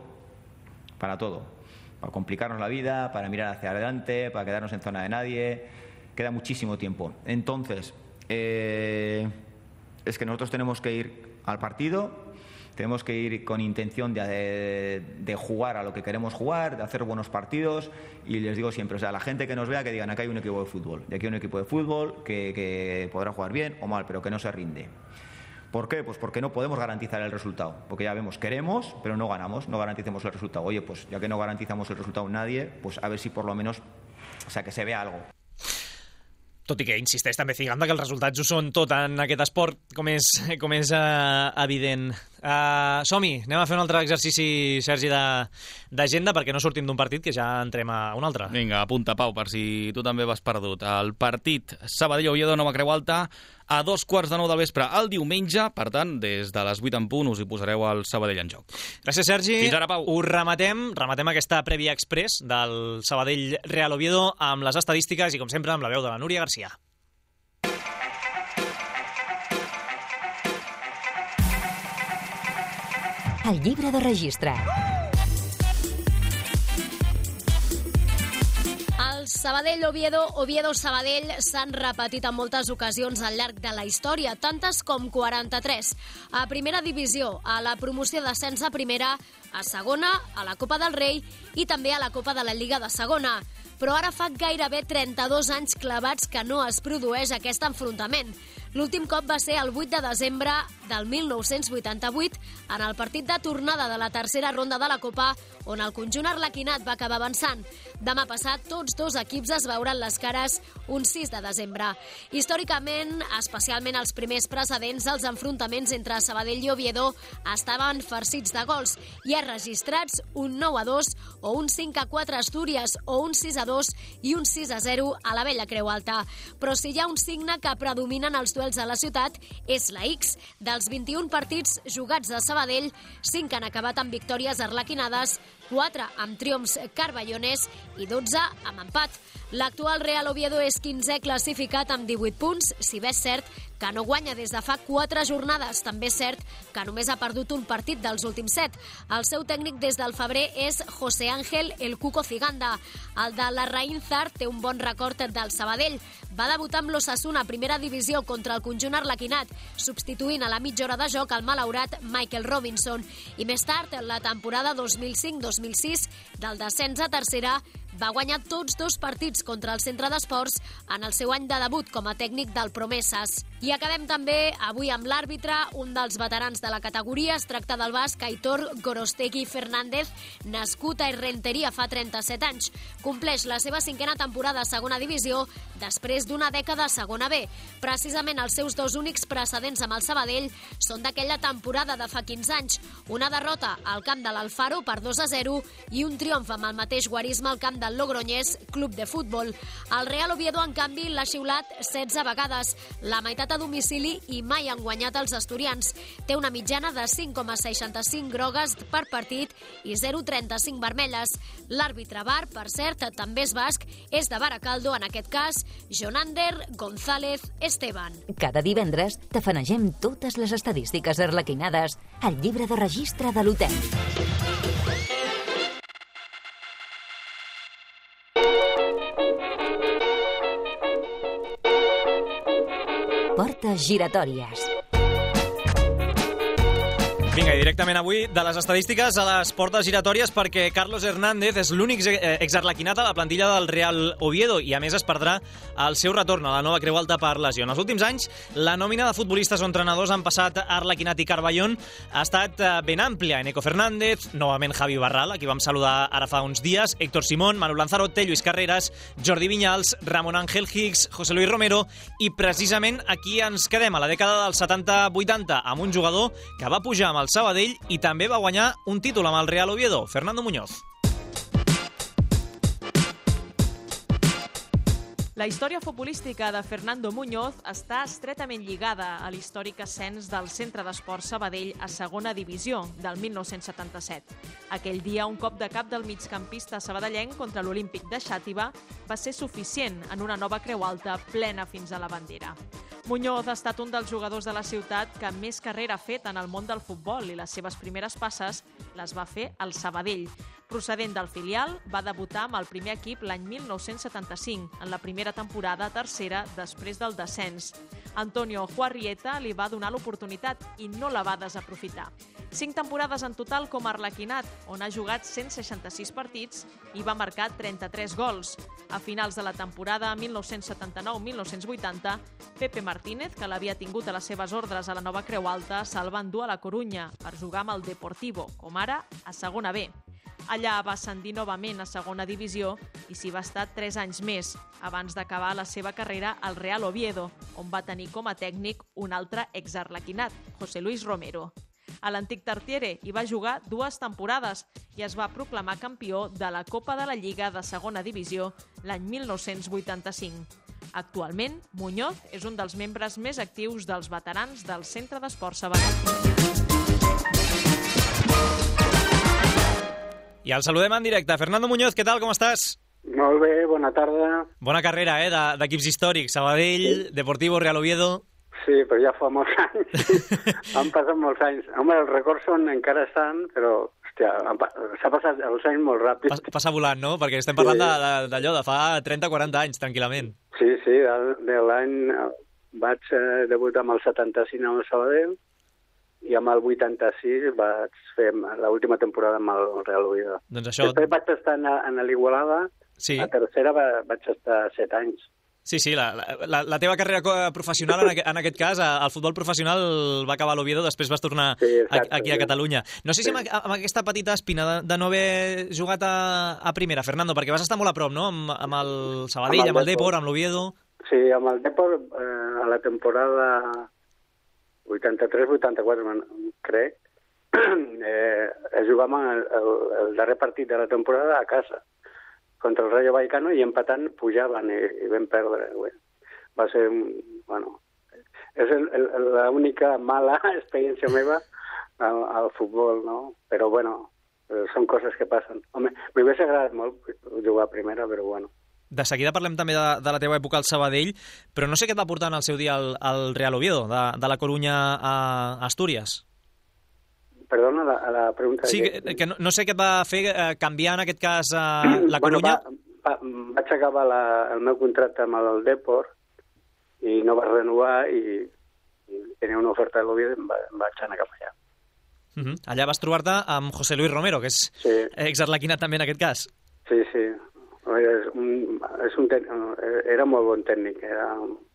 para todo. Para complicarnos la vida, para mirar hacia adelante, para quedarnos en zona de nadie. Queda muchísimo tiempo. Entonces, eh, es que nosotros tenemos que ir al partido, tenemos que ir con intención de, de, de jugar a lo que queremos jugar, de hacer buenos partidos, y les digo siempre, o sea, la gente que nos vea que digan, acá hay un equipo de fútbol, y aquí hay un equipo de fútbol que, que podrá jugar bien o mal, pero que no se rinde. ¿Por qué? Pues porque no podemos garantizar el resultado. Porque ya vemos, queremos, pero no ganamos, no garanticemos el resultado. Oye, pues ya que no garantizamos el resultado nadie, pues a ver si por lo menos, o sea, que se vea algo. Tot i que insisteix també Ciganda que els resultats ho són tot en aquest esport, com és, com és uh, evident. Uh, som-hi, anem a fer un altre exercici, Sergi, d'agenda, perquè no sortim d'un partit que ja entrem a un altre. Vinga, apunta, Pau, per si tu també vas perdut. El partit Sabadell-Oviedo, Nova Creu Alta, a dos quarts de nou del vespre el diumenge, per tant, des de les vuit en punt us hi posareu el Sabadell en joc. Gràcies, Sergi. Fins ara, Pau. Ho rematem, rematem aquesta prèvia express del Sabadell-Real Oviedo amb les estadístiques i, com sempre, amb la veu de la Núria Garcia. El llibre de registre. Els Sabadell-Oviedo, Oviedo-Sabadell s'han repetit en moltes ocasions al llarg de la història, tantes com quaranta-tres. A primera divisió, a la promoció d'ascens a primera, a segona, a la Copa del Rei i també a la Copa de la Lliga de segona. Però ara fa gairebé trenta-dos anys clavats que no es produeix aquest enfrontament. L'últim cop va ser el vuit de desembre del mil nou-cents vuitanta-vuit, en el partit de tornada de la tercera ronda de la Copa, on el conjunt arlequinat va acabar avançant. Demà passat, tots dos equips es veuran les cares un sis de desembre. Històricament, especialment els primers precedents dels enfrontaments entre Sabadell i Oviedo estaven farcits de gols. Hi ha registrats un nou a dos o un cinc a quatre a Astúries o un sis a dos i un sis a zero a la Vella Creu Alta. Però si hi ha un signe que predomina en els duels a la ciutat, és la X. Dels vint-i-un partits jugats a Sabadell, cinc han acabat amb victòries arlequinades, quatre amb triomfs carballones i dotze amb empat. L'actual Real Oviedo és quinzè classificat amb divuit punts, si bé és cert que no guanya des de fa quatre jornades. També és cert que només ha perdut un partit dels últims set. El seu tècnic des del febrer és José Ángel El Cuco Ciganda. El de la Rainzar té un bon record del Sabadell. Va debutar amb l'Osasuna a primera divisió contra el conjunt arlequinat, substituint a la mitja hora de joc el malaurat Michael Robinson. I més tard, la temporada dos mil cinc dos mil sis, del descens a tercera, va guanyar tots dos partits contra el Centre d'Esports en el seu any de debut com a tècnic del Promesas. I acabem també avui amb l'àrbitre, un dels veterans de la categoria. Es tracta del basc Aitor Gorostegui Fernández, nascut a Errenteria fa trenta-set anys. Compleix la seva cinquena temporada a segona divisió després d'una dècada a segona B. Precisament els seus dos únics precedents amb el Sabadell són d'aquella temporada de fa quinze anys. Una derrota al camp de l'Alfaro per dos a zero i un triomf amb el mateix guarisme al camp del Logroñés Club de Futbol. El Real Oviedo, en canvi, l'ha xiulat setze vegades, la meitat a domicili, i mai han guanyat els asturians. Té una mitjana de cinc coma seixanta-cinc grogues per partit i zero coma trenta-cinc vermelles. L'àrbitre V A R, per cert, també és basc, és de Baracaldo, en aquest cas, Jonander González Esteban. Cada divendres tafanegem totes les estadístiques arlequinades al llibre de registre de l'hotel. Portes giratòries. Vinga, i directament avui de les estadístiques a les portes giratòries, perquè Carlos Hernández és l'únic exarlequinat a la plantilla del Real Oviedo i a més es perdrà el seu retorn a la nova Creu Alta per lesió. En els últims anys, la nòmina de futbolistes o entrenadors han passat Arlequinat i Carballón ha estat ben àmplia. Eneco Fernández, novament Javi Barral, a qui vam saludar ara fa uns dies, Héctor Simón, Manu Lanzarote, Lluís Carreras, Jordi Vinyals, Ramon Ángel Higgs, José Luis Romero, i precisament aquí ens quedem, a la dècada dels setanta vuitanta, amb un jugador que va pujar amb el Sabadell i també va guanyar un títol amb el Real Oviedo, Fernando Muñoz. La història futbolística de Fernando Muñoz està estretament lligada a l'històric ascens del Centre d'Esports Sabadell a segona divisió del mil nou-cents setanta-set. Aquell dia, un cop de cap del migcampista sabadellenc contra l'Olímpic de Xàtiva va ser suficient en una nova Creu Alta plena fins a la bandera. Muñoz ha estat un dels jugadors de la ciutat que més carrera ha fet en el món del futbol i les seves primeres passes les va fer al Sabadell. Procedent del filial, va debutar amb el primer equip l'any mil nou-cents setanta-cinc, en la primera temporada tercera després del descens. Antonio Juarrieta li va donar l'oportunitat i no la va desaprofitar. Cinc temporades en total com a arlequinat, on ha jugat cent seixanta-sis partits i va marcar trenta-tres gols. A finals de la temporada mil nou-cents setanta-nou mil nou-cents vuitanta, Pepe Martínez, que l'havia tingut a les seves ordres a la nova Creu Alta, se'l va endur a la Corunya per jugar amb el Deportivo, com ara a segona B. Allà va ascendir novament a segona divisió i s'hi va estar tres anys més, abans d'acabar la seva carrera al Real Oviedo, on va tenir com a tècnic un altre exarlequinat, José Luis Romero. A l'antic Tartiere hi va jugar dues temporades i es va proclamar campió de la Copa de la Lliga de segona divisió l'any mil nou-cents vuitanta-cinc. Actualment, Muñoz és un dels membres més actius dels veterans del Centre d'Esports Sabadell. I el saludem en directe. Fernando Muñoz, què tal, com estàs? Molt bé, bona tarda. Bona carrera, eh, d'equips històrics. Sabadell, sí. Deportivo, Real Oviedo... Sí, però ja fa molts anys. Han passat molts anys. Home, els records són, encara estan, però Hòstia, s'ha passat els anys molt ràpid. Pas, passa volant, no? Perquè estem parlant sí. d'allò, de, de fa trenta o quaranta anys, tranquil·lament. Sí, sí, de, de l'any vaig eh, debutar amb el setanta-cinc amb el Sabadell i amb el vuitanta-sis vaig fer l'última temporada amb el Real Oviedo. Doncs això... Després vaig estar en, en l'Igualada, sí. A tercera va, vaig estar set anys. Sí, sí, la, la, la teva carrera professional, en aquest, en aquest cas, el futbol professional va acabar a l'Oviedo, després vas tornar sí, exacte, aquí a Catalunya. No sé si sí. amb, amb aquesta petita espina de, de no haver jugat a, a primera, Fernando, perquè vas estar molt a prop, no?, amb, amb el Sabadell, amb el, amb el Depor, amb l'Oviedo... Sí, amb el Depor, eh, a la temporada vuitanta-tres vuitanta-quatre, crec, eh, jugàvem el, el, el darrer partit de la temporada a casa, contra el Rayo Vallecano, i empatant pujaven i, i vam perdre. Bé. Va ser, bueno, és l'única mala experiència meva al, al futbol, no? Però, bueno, són coses que passen. Home, m'hagués agradat molt jugar a primera, però, bueno. De seguida parlem també de, de la teva època al Sabadell, però no sé què et va portar en el seu dia al, al Real Oviedo, de, de la Corunya a Astúries. Perdona, la, la pregunta... Sí, que, que no, no sé què et va fer eh, canviar en aquest cas eh, la Corunya. Bueno, va, va, vaig acabar la, el meu contracte amb el Depor i no vaig renovar i, i tenia una oferta de l'Oviedo i em, va, em vaig anar cap allà. Uh -huh. Allà vas trobar-te amb José Luis Romero, que és sí. exarlequinat també en aquest cas. Sí, sí. És un, és un ten... Era molt bon tècnic. Era...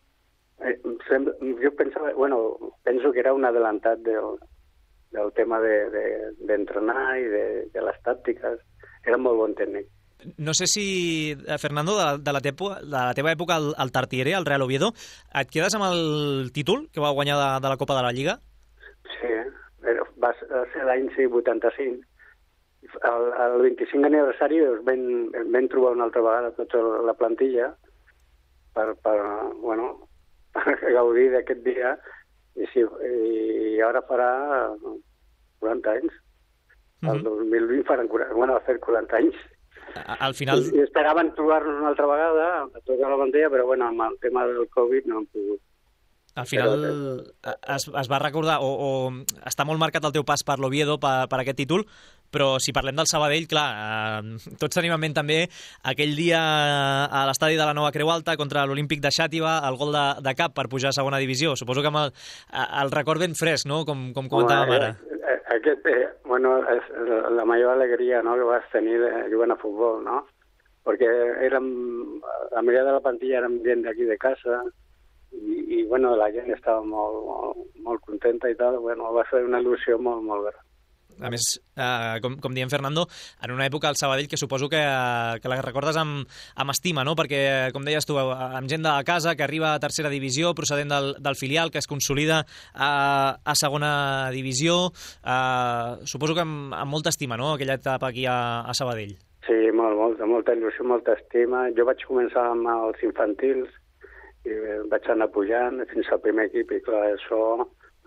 Jo pensava... Bueno, penso que era un adelantat del... del tema d'entrenar de, de, i de, de les tàctiques. Era molt bon tècnic. No sé si, Fernando, de, de, la, tepo, de la teva època al, al Tartiere, al Real Oviedo, et quedes amb el títol que va guanyar de, de la Copa de la Lliga? Sí, va ser l'any sí, vuitanta-cinc. El, el vint-i-cinc aniversari us vam, vam trobar una altra vegada tota la plantilla per, per, bueno, per gaudir d'aquest dia. I, sí, i ara farà quaranta anys. El dos mil vint faran quaranta, bueno, va fer quaranta anys. Al final... I esperaven trobar-nos una altra vegada a tota la plantilla, però bueno, amb el tema del Covid no han pogut. Al final es, es va recordar, o, o està molt marcat el teu pas per l'Oviedo, per, per aquest títol, però si parlem del Sabadell, clar, eh, tots tenim en ment també aquell dia a l'estadi de la Nova Creu Alta contra l'Olímpic de Xàtiva, el gol de, de cap per pujar a segona divisió. Suposo que amb el, el record ben fresc, no?, com, com comentàvem ara. Eh, aquest, eh, bueno, és la major alegria, no?, que vas tenir jugant a futbol, no?, perquè érem, la majoria de la plantilla érem gent d'aquí de casa, i, i bueno, la gent estava molt, molt, molt contenta i tal. Bueno, va ser una il·lusió molt, molt gran. A més, eh, com, com diem, Fernando, en una època al Sabadell que suposo que, que la recordes amb, amb estima, no? Perquè, com deies tu, amb gent de casa que arriba a tercera divisió, procedent del, del filial, que es consolida a, a segona divisió, eh, suposo que amb, amb molta estima, no?, aquella etapa aquí a, a Sabadell. Sí, molt, molta, molta il·lusió, molta estima. Jo vaig començar amb els infantils, i vaig anar pujant fins al primer equip, i clar, això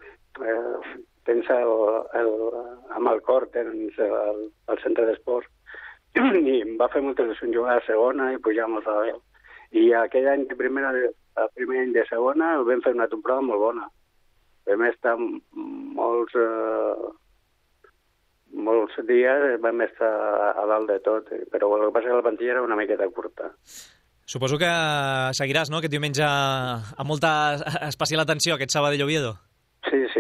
eh, pensa el, el, amb el cor tens el, el centre d'esports, i em va fer molta il·lusió jugar a segona i pujar amb el Sabadell. I aquell any de primera, el primer any de segona vam fer una temporada molt bona. Vam estar molts eh, molts dies, vam estar a dalt de tot, però el que passa que la plantilla era una miqueta curta. Suposo que seguiràs, no?, aquest diumenge amb molta especial atenció, aquest Sabadell Oviedo. Sí, sí,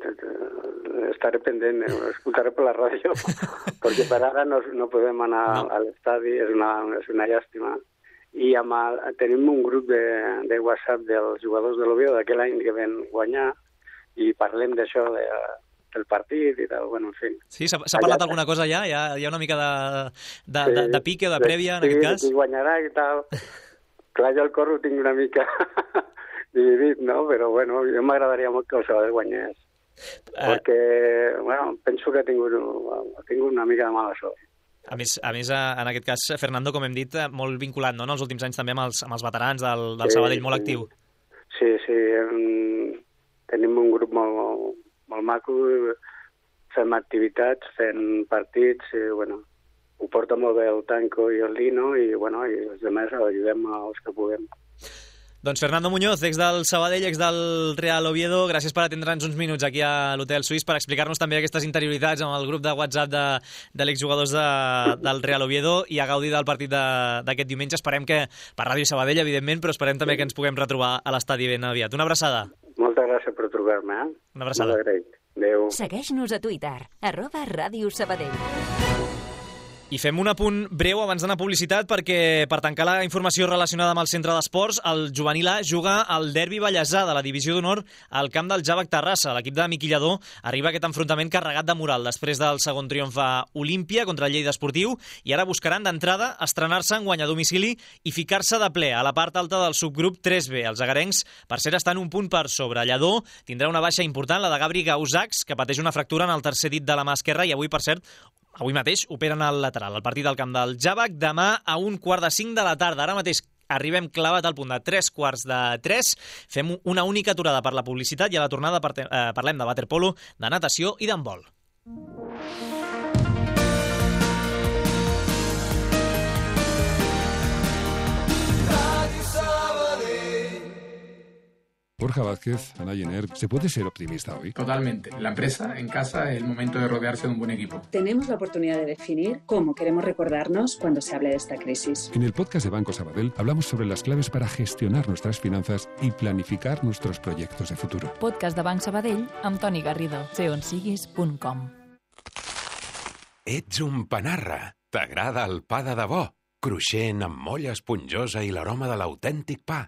estaré pendent, escoltaré per la ràdio, perquè per ara no, no podem anar no. a l'estadi, és una, és una llàstima. I amb el, tenim un grup de, de WhatsApp dels jugadors de l'Oviedo d'aquell any que vam guanyar, i parlem d'això, de, del partit i tal, bueno, en fi. Sí, s'ha parlat allà, alguna cosa ja? Hi ha, hi ha una mica de, de, sí, de, de pique o de prèvia, en sí, aquest cas? Sí, guanyarà i tal. Clar, jo el cor ho tinc una mica dividit, no? Però, bueno, jo m'agradaria molt que el Sabadell guanyés. Eh... Perquè, bueno, penso que ha tingut, ha tingut una mica de mala sort. A més, a més, en aquest cas, Fernando, com hem dit, molt vinculat, no?, en els últims anys també amb els, amb els veterans del, del sí, Sabadell, molt sí. actiu. Sí, sí, tenim un grup molt, molt maco, fem activitats, fem partits, i, bueno, ho porta molt bé el Tanco i el Lino, i, bueno, i els demés ajudem els que puguem. Doncs Fernando Muñoz, ex del Sabadell, ex del Real Oviedo, gràcies per atendre'ns uns minuts aquí a l'Hotel Suís per explicar-nos també aquestes interioritats amb el grup de WhatsApp de, de l'exjugadors de, del Real Oviedo i a gaudir del partit d'aquest de, diumenge. Esperem que, per Ràdio Sabadell, evidentment, però esperem també que ens puguem retrobar a l'estadi ben aviat. Una abraçada. Moltes gràcies per trucar-me. Eh? Una abraçada. Molt agraït. Adéu. Segueix-nos a Twitter, arroba Ràdio Sabadell. I fem un apunt breu abans d'anar a publicitat perquè, per tancar la informació relacionada amb el centre d'esports, el juvenil A juga al derbi ballesà de la divisió d'honor al camp del Jàvec Terrassa. L'equip de Miqui Lladó arriba a aquest enfrontament carregat de moral després del segon triomf a Olímpia contra el Lleida Esportiu i ara buscaran d'entrada estrenar-se en guany a domicili i ficar-se de ple a la part alta del subgrup tres B. Els agarencs, per cert, estan un punt per sobre. Lladó tindrà una baixa important, la de Gabri Gausacs, que pateix una fractura en el tercer dit de la mà esquerra i avui, per cert, avui mateix operen al lateral. El partit del camp del Jàvec demà a un quart de cinc de la tarda. Ara mateix arribem clavat al punt de tres quarts de tres. Fem una única aturada per la publicitat i a la tornada parlem de waterpolo, de natació i d'handbol. Borja Vázquez, Ana Jenner, ¿se puede ser optimista hoy? Totalmente. La empresa, en casa, es el momento de rodearse de un buen equipo. Tenemos la oportunidad de definir cómo queremos recordarnos cuando se hable de esta crisis. En el podcast de Banco Sabadell hablamos sobre las claves para gestionar nuestras finanzas y planificar nuestros proyectos de futuro. Podcast de Banc Sabadell amb Toni Garrido. sé on siguis punt com. Ets un panarra. T'agrada el pa de debò? Cruixent, amb molla esponjosa i l'aroma de l'autèntic pa.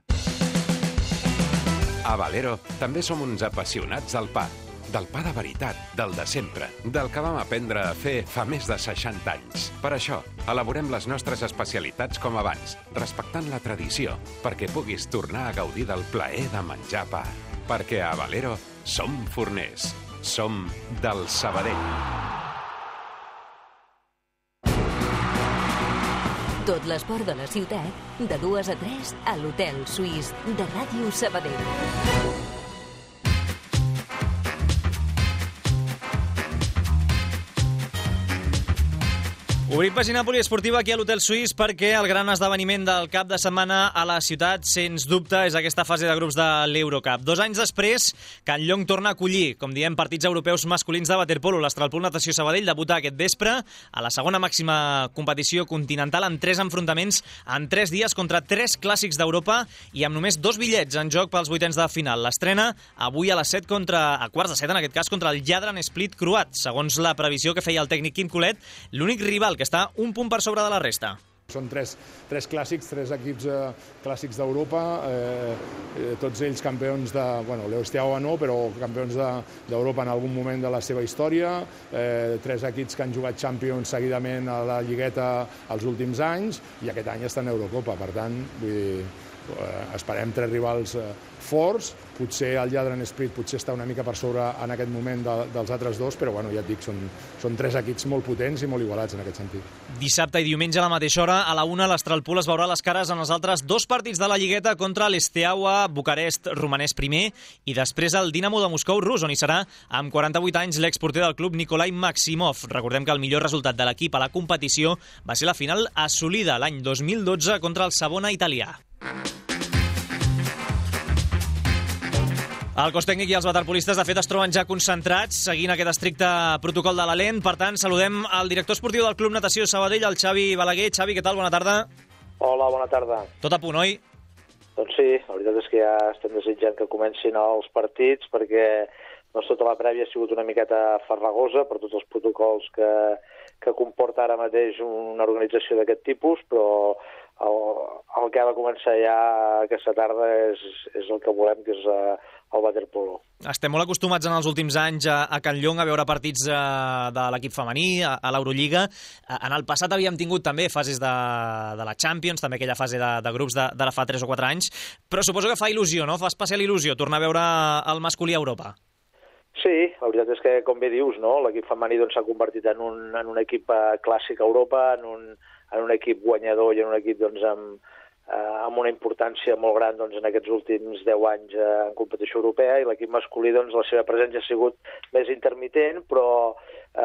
A Valero també som uns apassionats del pa. Del pa de veritat, del de sempre, del que vam aprendre a fer fa més de seixanta anys. Per això, elaborem les nostres especialitats com abans, respectant la tradició, perquè puguis tornar a gaudir del plaer de menjar pa. Perquè a Valero som forners. Som del Sabadell. Tot l'esport de la ciutat, de dues a tres, a l'Hotel Suís de Ràdio Sabadell. Obrim pàgina poliesportiva aquí a l'Hotel Suís perquè el gran esdeveniment del cap de setmana a la ciutat, sens dubte, és aquesta fase de grups de l'Eurocup. Dos anys després, Can Llong torna a acollir, com diem, partits europeus masculins de waterpolo. L'Astralpool Natació Sabadell debuta aquest vespre a la segona màxima competició continental amb tres enfrontaments en tres dies contra tres clàssics d'Europa i amb només dos bitllets en joc pels vuitens de final. L'estrena avui a les set contra, a quarts de set, en aquest cas, contra el Jadran Split croat. Segons la previsió que feia el tècnic Quim Colet, l'únic rival que està un punt per sobre de la resta. Són tres, tres clàssics, tres equips eh, clàssics d'Europa, eh, eh, tots ells campions de... Bueno, l'Eustiaua no, però campions d'Europa de, en algun moment de la seva història, eh, tres equips que han jugat Champions seguidament a la Lligueta els últims anys, i aquest any estan a Eurocopa. Per tant, vull dir, eh, esperem tres rivals eh, forts. Potser el Jadran Split potser està una mica per sobre en aquest moment de, dels altres dos, però bueno, ja et dic, són, són tres equips molt potents i molt igualats en aquest sentit. Dissabte i diumenge a la mateixa hora, a la una, l'Astralpool es veurà les cares en els altres dos partits de la Lligueta contra l'Esteaua Bucarest romanès primer i després el Dinamo de Moscou rus, on hi serà amb quaranta-vuit anys l'exporter del club Nikolai Maximov. Recordem que el millor resultat de l'equip a la competició va ser la final assolida l'any dos mil dotze contra el Savona italià. El cos tècnic i els waterpolistes, de fet, es troben ja concentrats, seguint aquest estricte protocol de la lent. Per tant, saludem el director esportiu del Club Natació Sabadell, el Xavi Balaguer. Xavi, què tal? Bona tarda. Hola, bona tarda. Tot a punt, oi? Doncs sí, la veritat és que ja estem desitjant que comencin els partits, perquè doncs, tota la prèvia ha sigut una miqueta farragosa per tots els protocols que, que comporta ara mateix una organització d'aquest tipus, però el, el que ha de començar ja aquesta tarda és, és el que volem, que és uh, el waterpolo. Estem molt acostumats en els últims anys a, a Can Llong a veure partits uh, de l'equip femení, a, a l'Eurolliga. Uh, en el passat havíem tingut també fases de, de la Champions, també aquella fase de, de grups de, de la fa tres o quatre anys, però suposo que fa il·lusió, no? Fa especial il·lusió tornar a veure el masculí a Europa. Sí, la veritat és que, com bé dius, no? L'equip femení doncs, s'ha convertit en un, en un equip uh, clàssic a Europa, en un, en un equip guanyador i en un equip doncs, amb, amb una importància molt gran doncs, en aquests últims deu anys en competició europea, i l'equip masculí doncs, la seva presència ha sigut més intermitent, però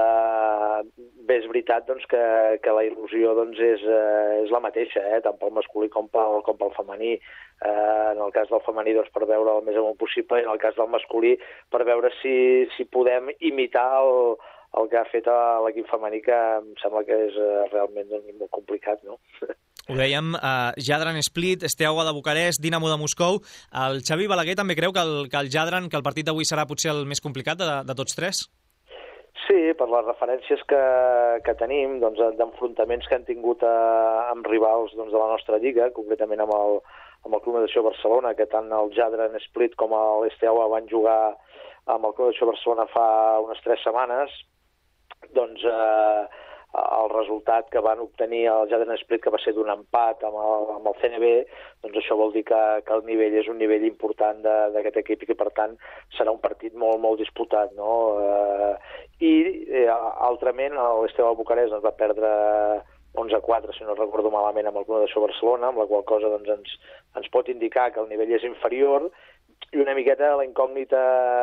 eh, bé, és veritat doncs, que, que la il·lusió doncs, és, eh, és la mateixa, eh, tant pel masculí com pel, com pel femení. Eh, en el cas del femení doncs, per veure el més amunt possible, i en el cas del masculí per veure si, si podem imitar el, el que ha fet l'equip femení, que em sembla que és eh, realment doncs, molt complicat, no? Ho dèiem, uh, Jadran Split, Steaua de Bucarest, Dinamo de Moscou. El Xavi Balaguer també creu que el, que el Jadran, que el partit d'avui serà potser el més complicat de, de tots tres? Sí, per les referències que, que tenim, doncs, d'enfrontaments que han tingut eh, amb rivals doncs, de la nostra lliga, concretament amb el, amb el Club Natació Barcelona, que tant el Jadran Split com l'Steaua van jugar amb el Club Natació Barcelona fa unes tres setmanes, doncs eh, el resultat que van obtenir el Jadran Split, que va ser d'un empat amb el, amb el C N B, doncs això vol dir que, que el nivell és un nivell important d'aquest equip i que, per tant, serà un partit molt, molt disputat, no? Eh, I, eh, altrament, l'Steaua de Bucarest ens va perdre onze a quatre, si no recordo malament, amb el Club Natació Barcelona, amb la qual cosa doncs, ens, ens pot indicar que el nivell és inferior, i una miqueta la incògnita,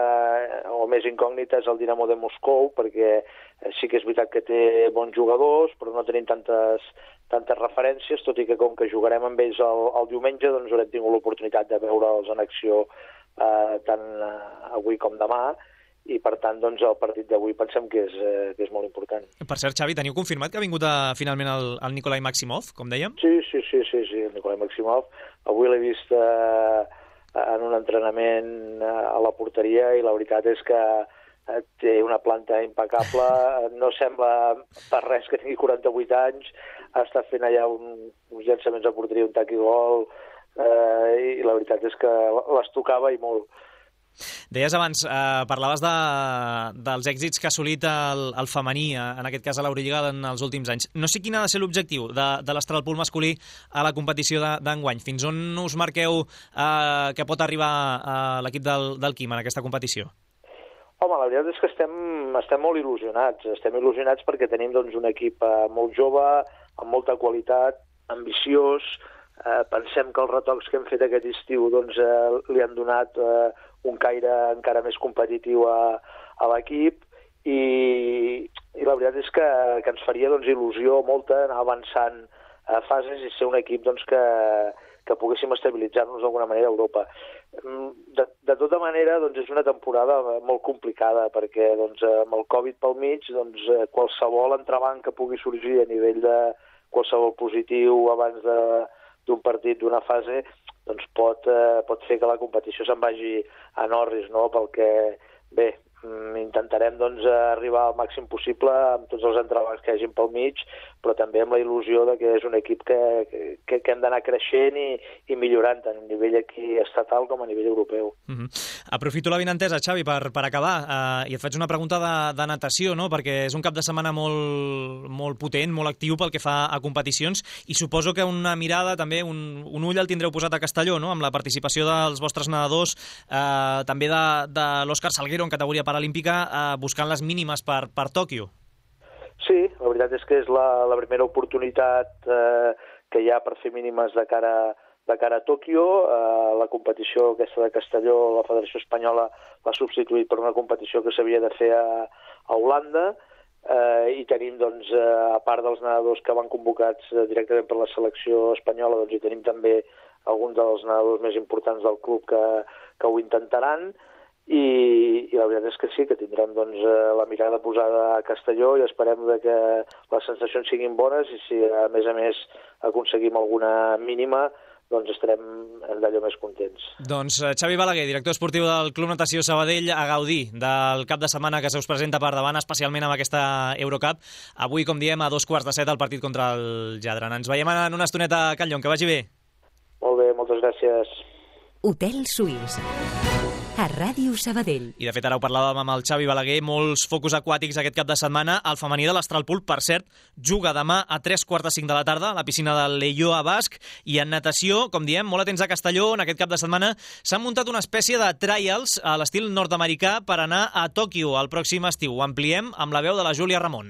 o més incògnita, és el Dinamo de Moscou, perquè sí que és veritat que té bons jugadors, però no tenim tantes, tantes referències, tot i que com que jugarem amb ells el, el diumenge, doncs haurem tingut l'oportunitat de veure'ls en acció eh, tant avui com demà, i per tant doncs, el partit d'avui pensem que és, eh, que és molt important. Per cert, Xavi, teniu confirmat que ha vingut a, finalment el, el Nikolai Maximov, com dèiem? Sí, sí, sí, sí, sí, el Nikolai Maximov. Avui l'he vist eh, en un entrenament a la porteria, i la veritat és que té una planta impecable, no sembla per res que tingui quaranta-vuit anys, ha estat fent allà un, uns llançaments a porteria, un tac i gol, eh, i la veritat és que les tocava i molt. Deies abans, eh, parlaves de, dels èxits que ha assolit el, el femení, en aquest cas a l'Eurolliga, en els últims anys. No sé quin ha de ser l'objectiu de, de l'Astralpool masculí a la competició d'enguany. Fins on us marqueu eh, que pot arribar eh, l'equip del, del Quim en aquesta competició? Home, la veritat és que estem, estem molt il·lusionats. Estem il·lusionats perquè tenim doncs, un equip eh, molt jove, amb molta qualitat, ambiciós. Eh, pensem que els retocs que hem fet aquest estiu doncs, eh, li han donat eh, un caire encara més competitiu a, a l'equip, i, i la veritat és que, que ens faria doncs, il·lusió molta anar avançant a fases i ser un equip doncs, que, que poguéssim estabilitzar-nos d'alguna manera a Europa. De, de tota manera, doncs, és una temporada molt complicada, perquè doncs, amb el Covid pel mig, doncs, qualsevol entrebanc que pugui sorgir a nivell de qualsevol positiu abans de d'un partit, d'una fase, doncs pot, eh, pot fer que la competició se'n vagi a Norris, no? Pel que, bé, intentarem doncs, arribar al màxim possible amb tots els entrebancs que hi hagin pel mig, però també amb la il·lusió de que és un equip que, que, que hem d'anar creixent i, i millorant tant a nivell aquí estatal com a nivell europeu. Mm-hmm. Aprofito la vinentesa, Xavi, per, per acabar, eh, i et faig una pregunta de, de natació, no? Perquè és un cap de setmana molt, molt potent, molt actiu pel que fa a competicions, i suposo que una mirada, també, un, un ull el tindreu posat a Castelló, no? Amb la participació dels vostres nedadors, eh, també de, de l'Òscar Salguero en categoria paralímpica, eh, buscant les mínimes per, per Tòquio. Sí, la veritat és que és la, la primera oportunitat eh, que hi ha per fer mínimes de cara, de cara a Tòquio. Eh, la competició aquesta de Castelló, la Federació Espanyola l'ha substituït per una competició que s'havia de fer a, a Holanda, eh, i tenim, doncs, eh, a part dels nedadors que van convocats eh, directament per la selecció espanyola, doncs hi tenim també alguns dels nedadors més importants del club que, que ho intentaran. I, i la veritat és que sí, que tindrem doncs, la mirada posada a Castelló i esperem que les sensacions siguin bones, i si a més a més aconseguim alguna mínima, doncs estarem d'allò més contents. Doncs Xavi Balaguer, director esportiu del Club Natació Sabadell, a gaudir del cap de setmana que se us presenta per davant, especialment amb aquesta Eurocup. Avui, com diem, a dos quarts de set el partit contra el Jadran. Ens veiem en una estoneta a Can Llong, que vagi bé. Molt bé, moltes gràcies. Hotel Suís, a Ràdio Sabadell. I de fet ara ho parlàvem amb el Xavi Balaguer, molts focus aquàtics aquest cap de setmana. El femení de l'Astralpool, per cert, juga demà a tres quarts de cinc de la tarda a la piscina del Leioa Basc. I en natació, com diem, molt atents a Castelló, en aquest cap de setmana s'han muntat una espècie de trials a l'estil nord-americà per anar a Tòquio el pròxim estiu. Ho ampliem amb la veu de la Júlia Ramon.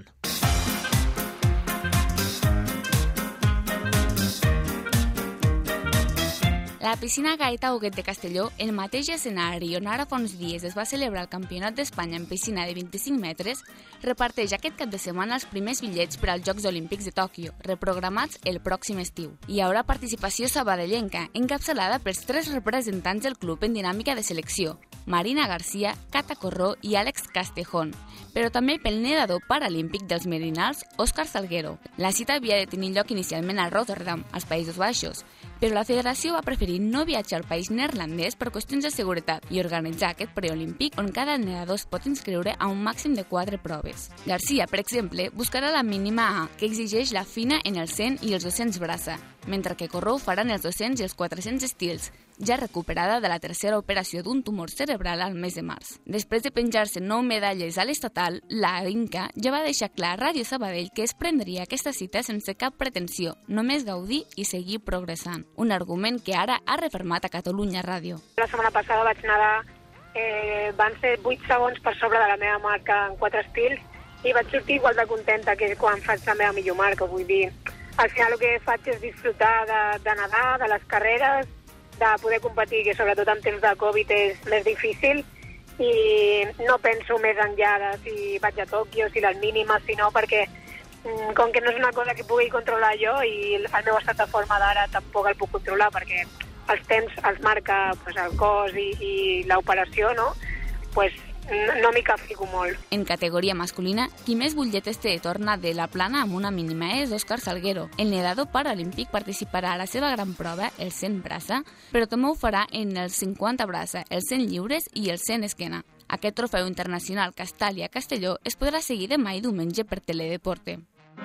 A la piscina Gaeta Huguet de Castelló, el mateix escenari on ara fa uns dies es va celebrar el Campionat d'Espanya en piscina de vint-i-cinc metres, reparteix aquest cap de setmana els primers bitllets per als Jocs Olímpics de Tòquio, reprogramats el pròxim estiu. Hi haurà participació sabadellenca, encapçalada pels tres representants del club en dinàmica de selecció, Marina García, Cata Corró i Àlex Castejón, però també pel nedador paralímpic dels Merinals, Òscar Salguero. La cita havia de tenir lloc inicialment a Rotterdam, als Països Baixos, però la federació va preferir no viatjar al país neerlandès per qüestions de seguretat i organitzar aquest preolímpic on cada nedador es pot inscriure a un màxim de quatre proves. García, per exemple, buscarà la mínima A, que exigeix la fina en el cent i els dos-cents braça, mentre que Corró faran els dos-cents i els quatre-cents estils, ja recuperada de la tercera operació d'un tumor cerebral al mes de març. Després de penjar-se nou medalles a l'estatal, la Inca ja va deixar clar a Ràdio Sabadell que es prendria aquesta cita sense cap pretensió, només gaudir i seguir progressant. Un argument que ara ha refermat a Catalunya Ràdio. La setmana passada vaig nedar, eh, van ser vuit segons per sobre de la meva marca en quatre estils i vaig sortir igual de contenta que quan faig la meva millor marca. Vull dir, al final el que faig és disfrutar de, de nedar, de les carreres, de poder competir, que sobretot en temps de Covid és més difícil, i no penso més enllà de si vaig a Tòquio, si les mínimes, si no, perquè com que no és una cosa que pugui controlar jo i el meu estat de forma d'ara tampoc el puc controlar perquè els temps els marca pues, el cos i, i l'operació, no? Pues, no m'hi capfico molt. En categoria masculina, qui més butlletes té torna de la plana amb una mínima és Òscar Salguero. El nedador paralímpic participarà a la seva gran prova, el cent braça, però també ho farà en els cinquanta braça, els cent lliures i el cent esquena. Aquest trofeu internacional Castàlia-Castelló es podrà seguir demà i diumenge per Teledeporte.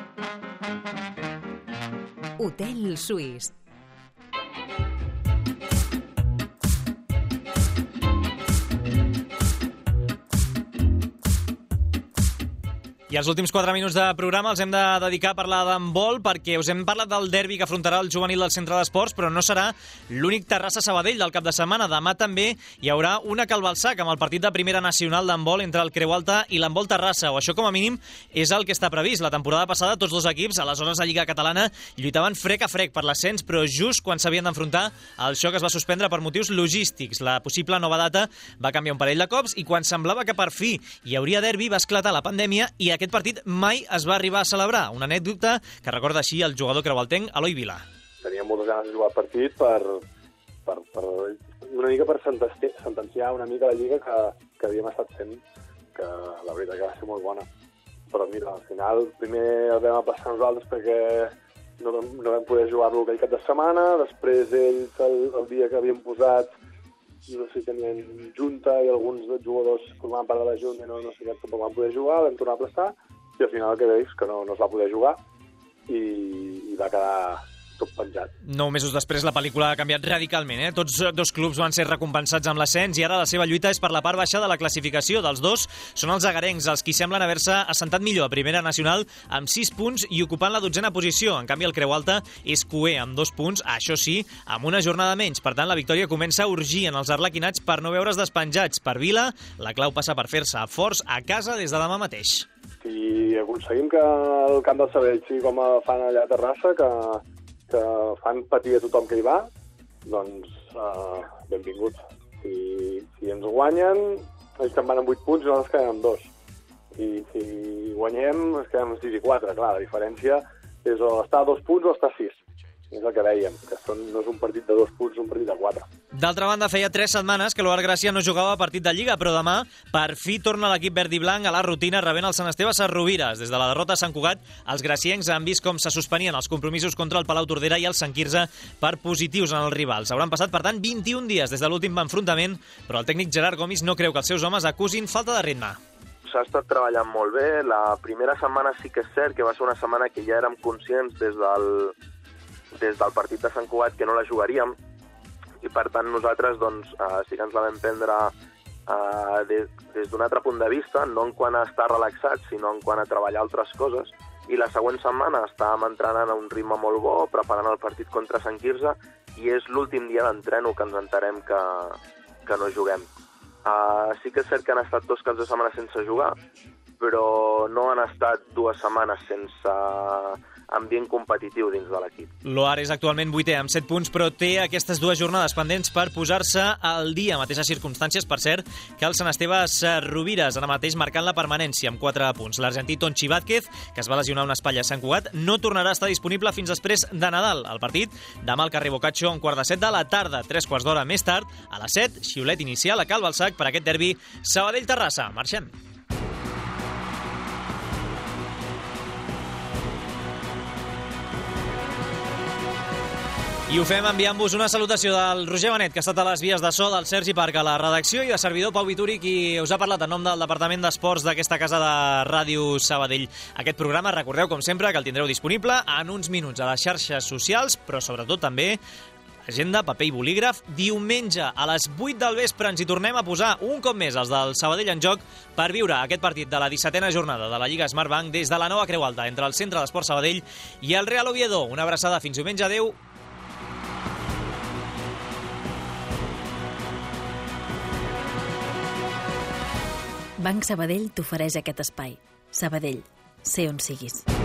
Hotel Suís. I els últims quatre minuts de programa els hem de dedicar a parlar d'handbol perquè us hem parlat del derbi que afrontarà el juvenil del Centre d'Esports, però no serà l'únic Terrassa-Sabadell del cap de setmana. Demà també hi haurà una Calbalsac amb el partit de primera nacional d'handbol entre el Creu Alta i l'handbol Terrassa, o això com a mínim és el que està previst. La temporada passada tots dos equips, aleshores a Lliga Catalana, lluitaven frec a frec per l'ascens, però just quan s'havien d'enfrontar el xoc es va suspendre per motius logístics. La possible nova data va canviar un parell de cops i quan semblava que per fi hi hauria derbi va esclatar la pandèmia i aquest partit mai es va arribar a celebrar. Una anècdota que recorda així el jugador creualtenc Eloi Vila. Tenia moltes ganes de jugar el partit per, per, per una mica per sentenciar una mica la Lliga que, que havíem estat fent, que la veritat que va ser molt bona. Però mira, al final primer el vam passar nosaltres perquè no, no vam poder jugar-lo aquell cap de setmana, després ells el, el dia que havíem posat no sé si tenien junta i alguns jugadors formaven part de la junta i no, no sé què, tampoc van poder jugar, vam tornar a aplastar i al final el que veus que no, no es va poder jugar i, i va quedar tot penjat. Nou mesos després la pel·lícula ha canviat radicalment, eh? Tots dos clubs van ser recompensats amb l'ascens i ara la seva lluita és per la part baixa de la classificació. Dels dos són els agarencs, els qui semblen haver-se assentat millor a primera nacional amb sis punts i ocupant la dotzena posició. En canvi, el Creu Alta és cuer amb dos punts, això sí, amb una jornada menys. Per tant, la victòria comença a urgir en els arlequinats per no veure's despenjats. Per Vila, la clau passa per fer-se forts a casa des de demà mateix. Si aconseguim que el camp del Sabadell sigui com fan allà a Terrassa, que que fan patir a tothom que hi va, doncs uh, benvingut. Si, si ens guanyen, ells que en van amb vuit punts i nosaltres quedem amb dos. I si guanyem, ens quedem amb sis i quatre. Clar, la diferència és o estar a dos punts o estar a sis. És el que dèiem, que són, no és un partit de dos punts, és un partit de quatre. D'altra banda, feia tres setmanes que l'Oar Gràcia no jugava partit de Lliga, però demà per fi torna l'equip verd i blanc a la rutina rebent el Sant Esteve Sesrovires. Des de la derrota a Sant Cugat, els graciencs han vist com se suspenien els compromisos contra el Palau Tordera i el Sant Quirze per positius en els rivals. Hauran passat, per tant, vint-i-un dies des de l'últim enfrontament, però el tècnic Gerard Gomis no creu que els seus homes acusin falta de ritme. S'ha estat treballant molt bé. La primera setmana sí que és cert que va ser una setmana que ja érem conscients des del des del partit de Sant Cugat que no la jugaríem i per tant nosaltres doncs, eh, sí que ens la vam prendre eh, des, des d'un altre punt de vista, no en quant a estar relaxats sinó en quant a treballar altres coses i la següent setmana estàvem entrenant a un ritme molt bo, preparant el partit contra Sant Quirze i és l'últim dia d'entreno que ens enterem que, que no juguem. Eh, sí que és cert que han estat dos caps de setmana sense jugar, però no han estat dues setmanes sense ambient competitiu dins de l'equip. L'Oar és actualment vuitè amb set punts, però té aquestes dues jornades pendents per posar-se al dia. Mateixes circumstàncies, per cert, que el Sant Esteve Rovires, ara mateix marcant la permanència amb quatre punts. L'argentí Tonchi Vázquez, que es va lesionar una espatlla a Sant Cugat, no tornarà a estar disponible fins després de Nadal. El partit demà al carrer Boccaccio a un quart de set de la tarda, tres quarts d'hora més tard, a les set, xiulet inicial a Cal Balsac per aquest derbi Sabadell-Terrassa. Marxem. I ho fem enviant-vos una salutació del Roger Benet, que ha estat a les vies de so, del Sergi Parc a la redacció, i de servidor Pau Vituri, qui us ha parlat en nom del Departament d'Esports d'aquesta casa de Ràdio Sabadell. Aquest programa, recordeu, com sempre, que el tindreu disponible en uns minuts a les xarxes socials, però sobretot també agenda, paper i bolígraf. Diumenge a les vuit del vespre ens hi tornem a posar un cop més els del Sabadell en joc per viure aquest partit de la dissetena jornada de la Lliga Smartbank des de la nova Creu Alta entre el Centre d'Esport Sabadell i el Real Oviedo. Una abraçada, fins diumenge, adeu. Banc Sabadell t'ofereix aquest espai. Sabadell, sé on siguis.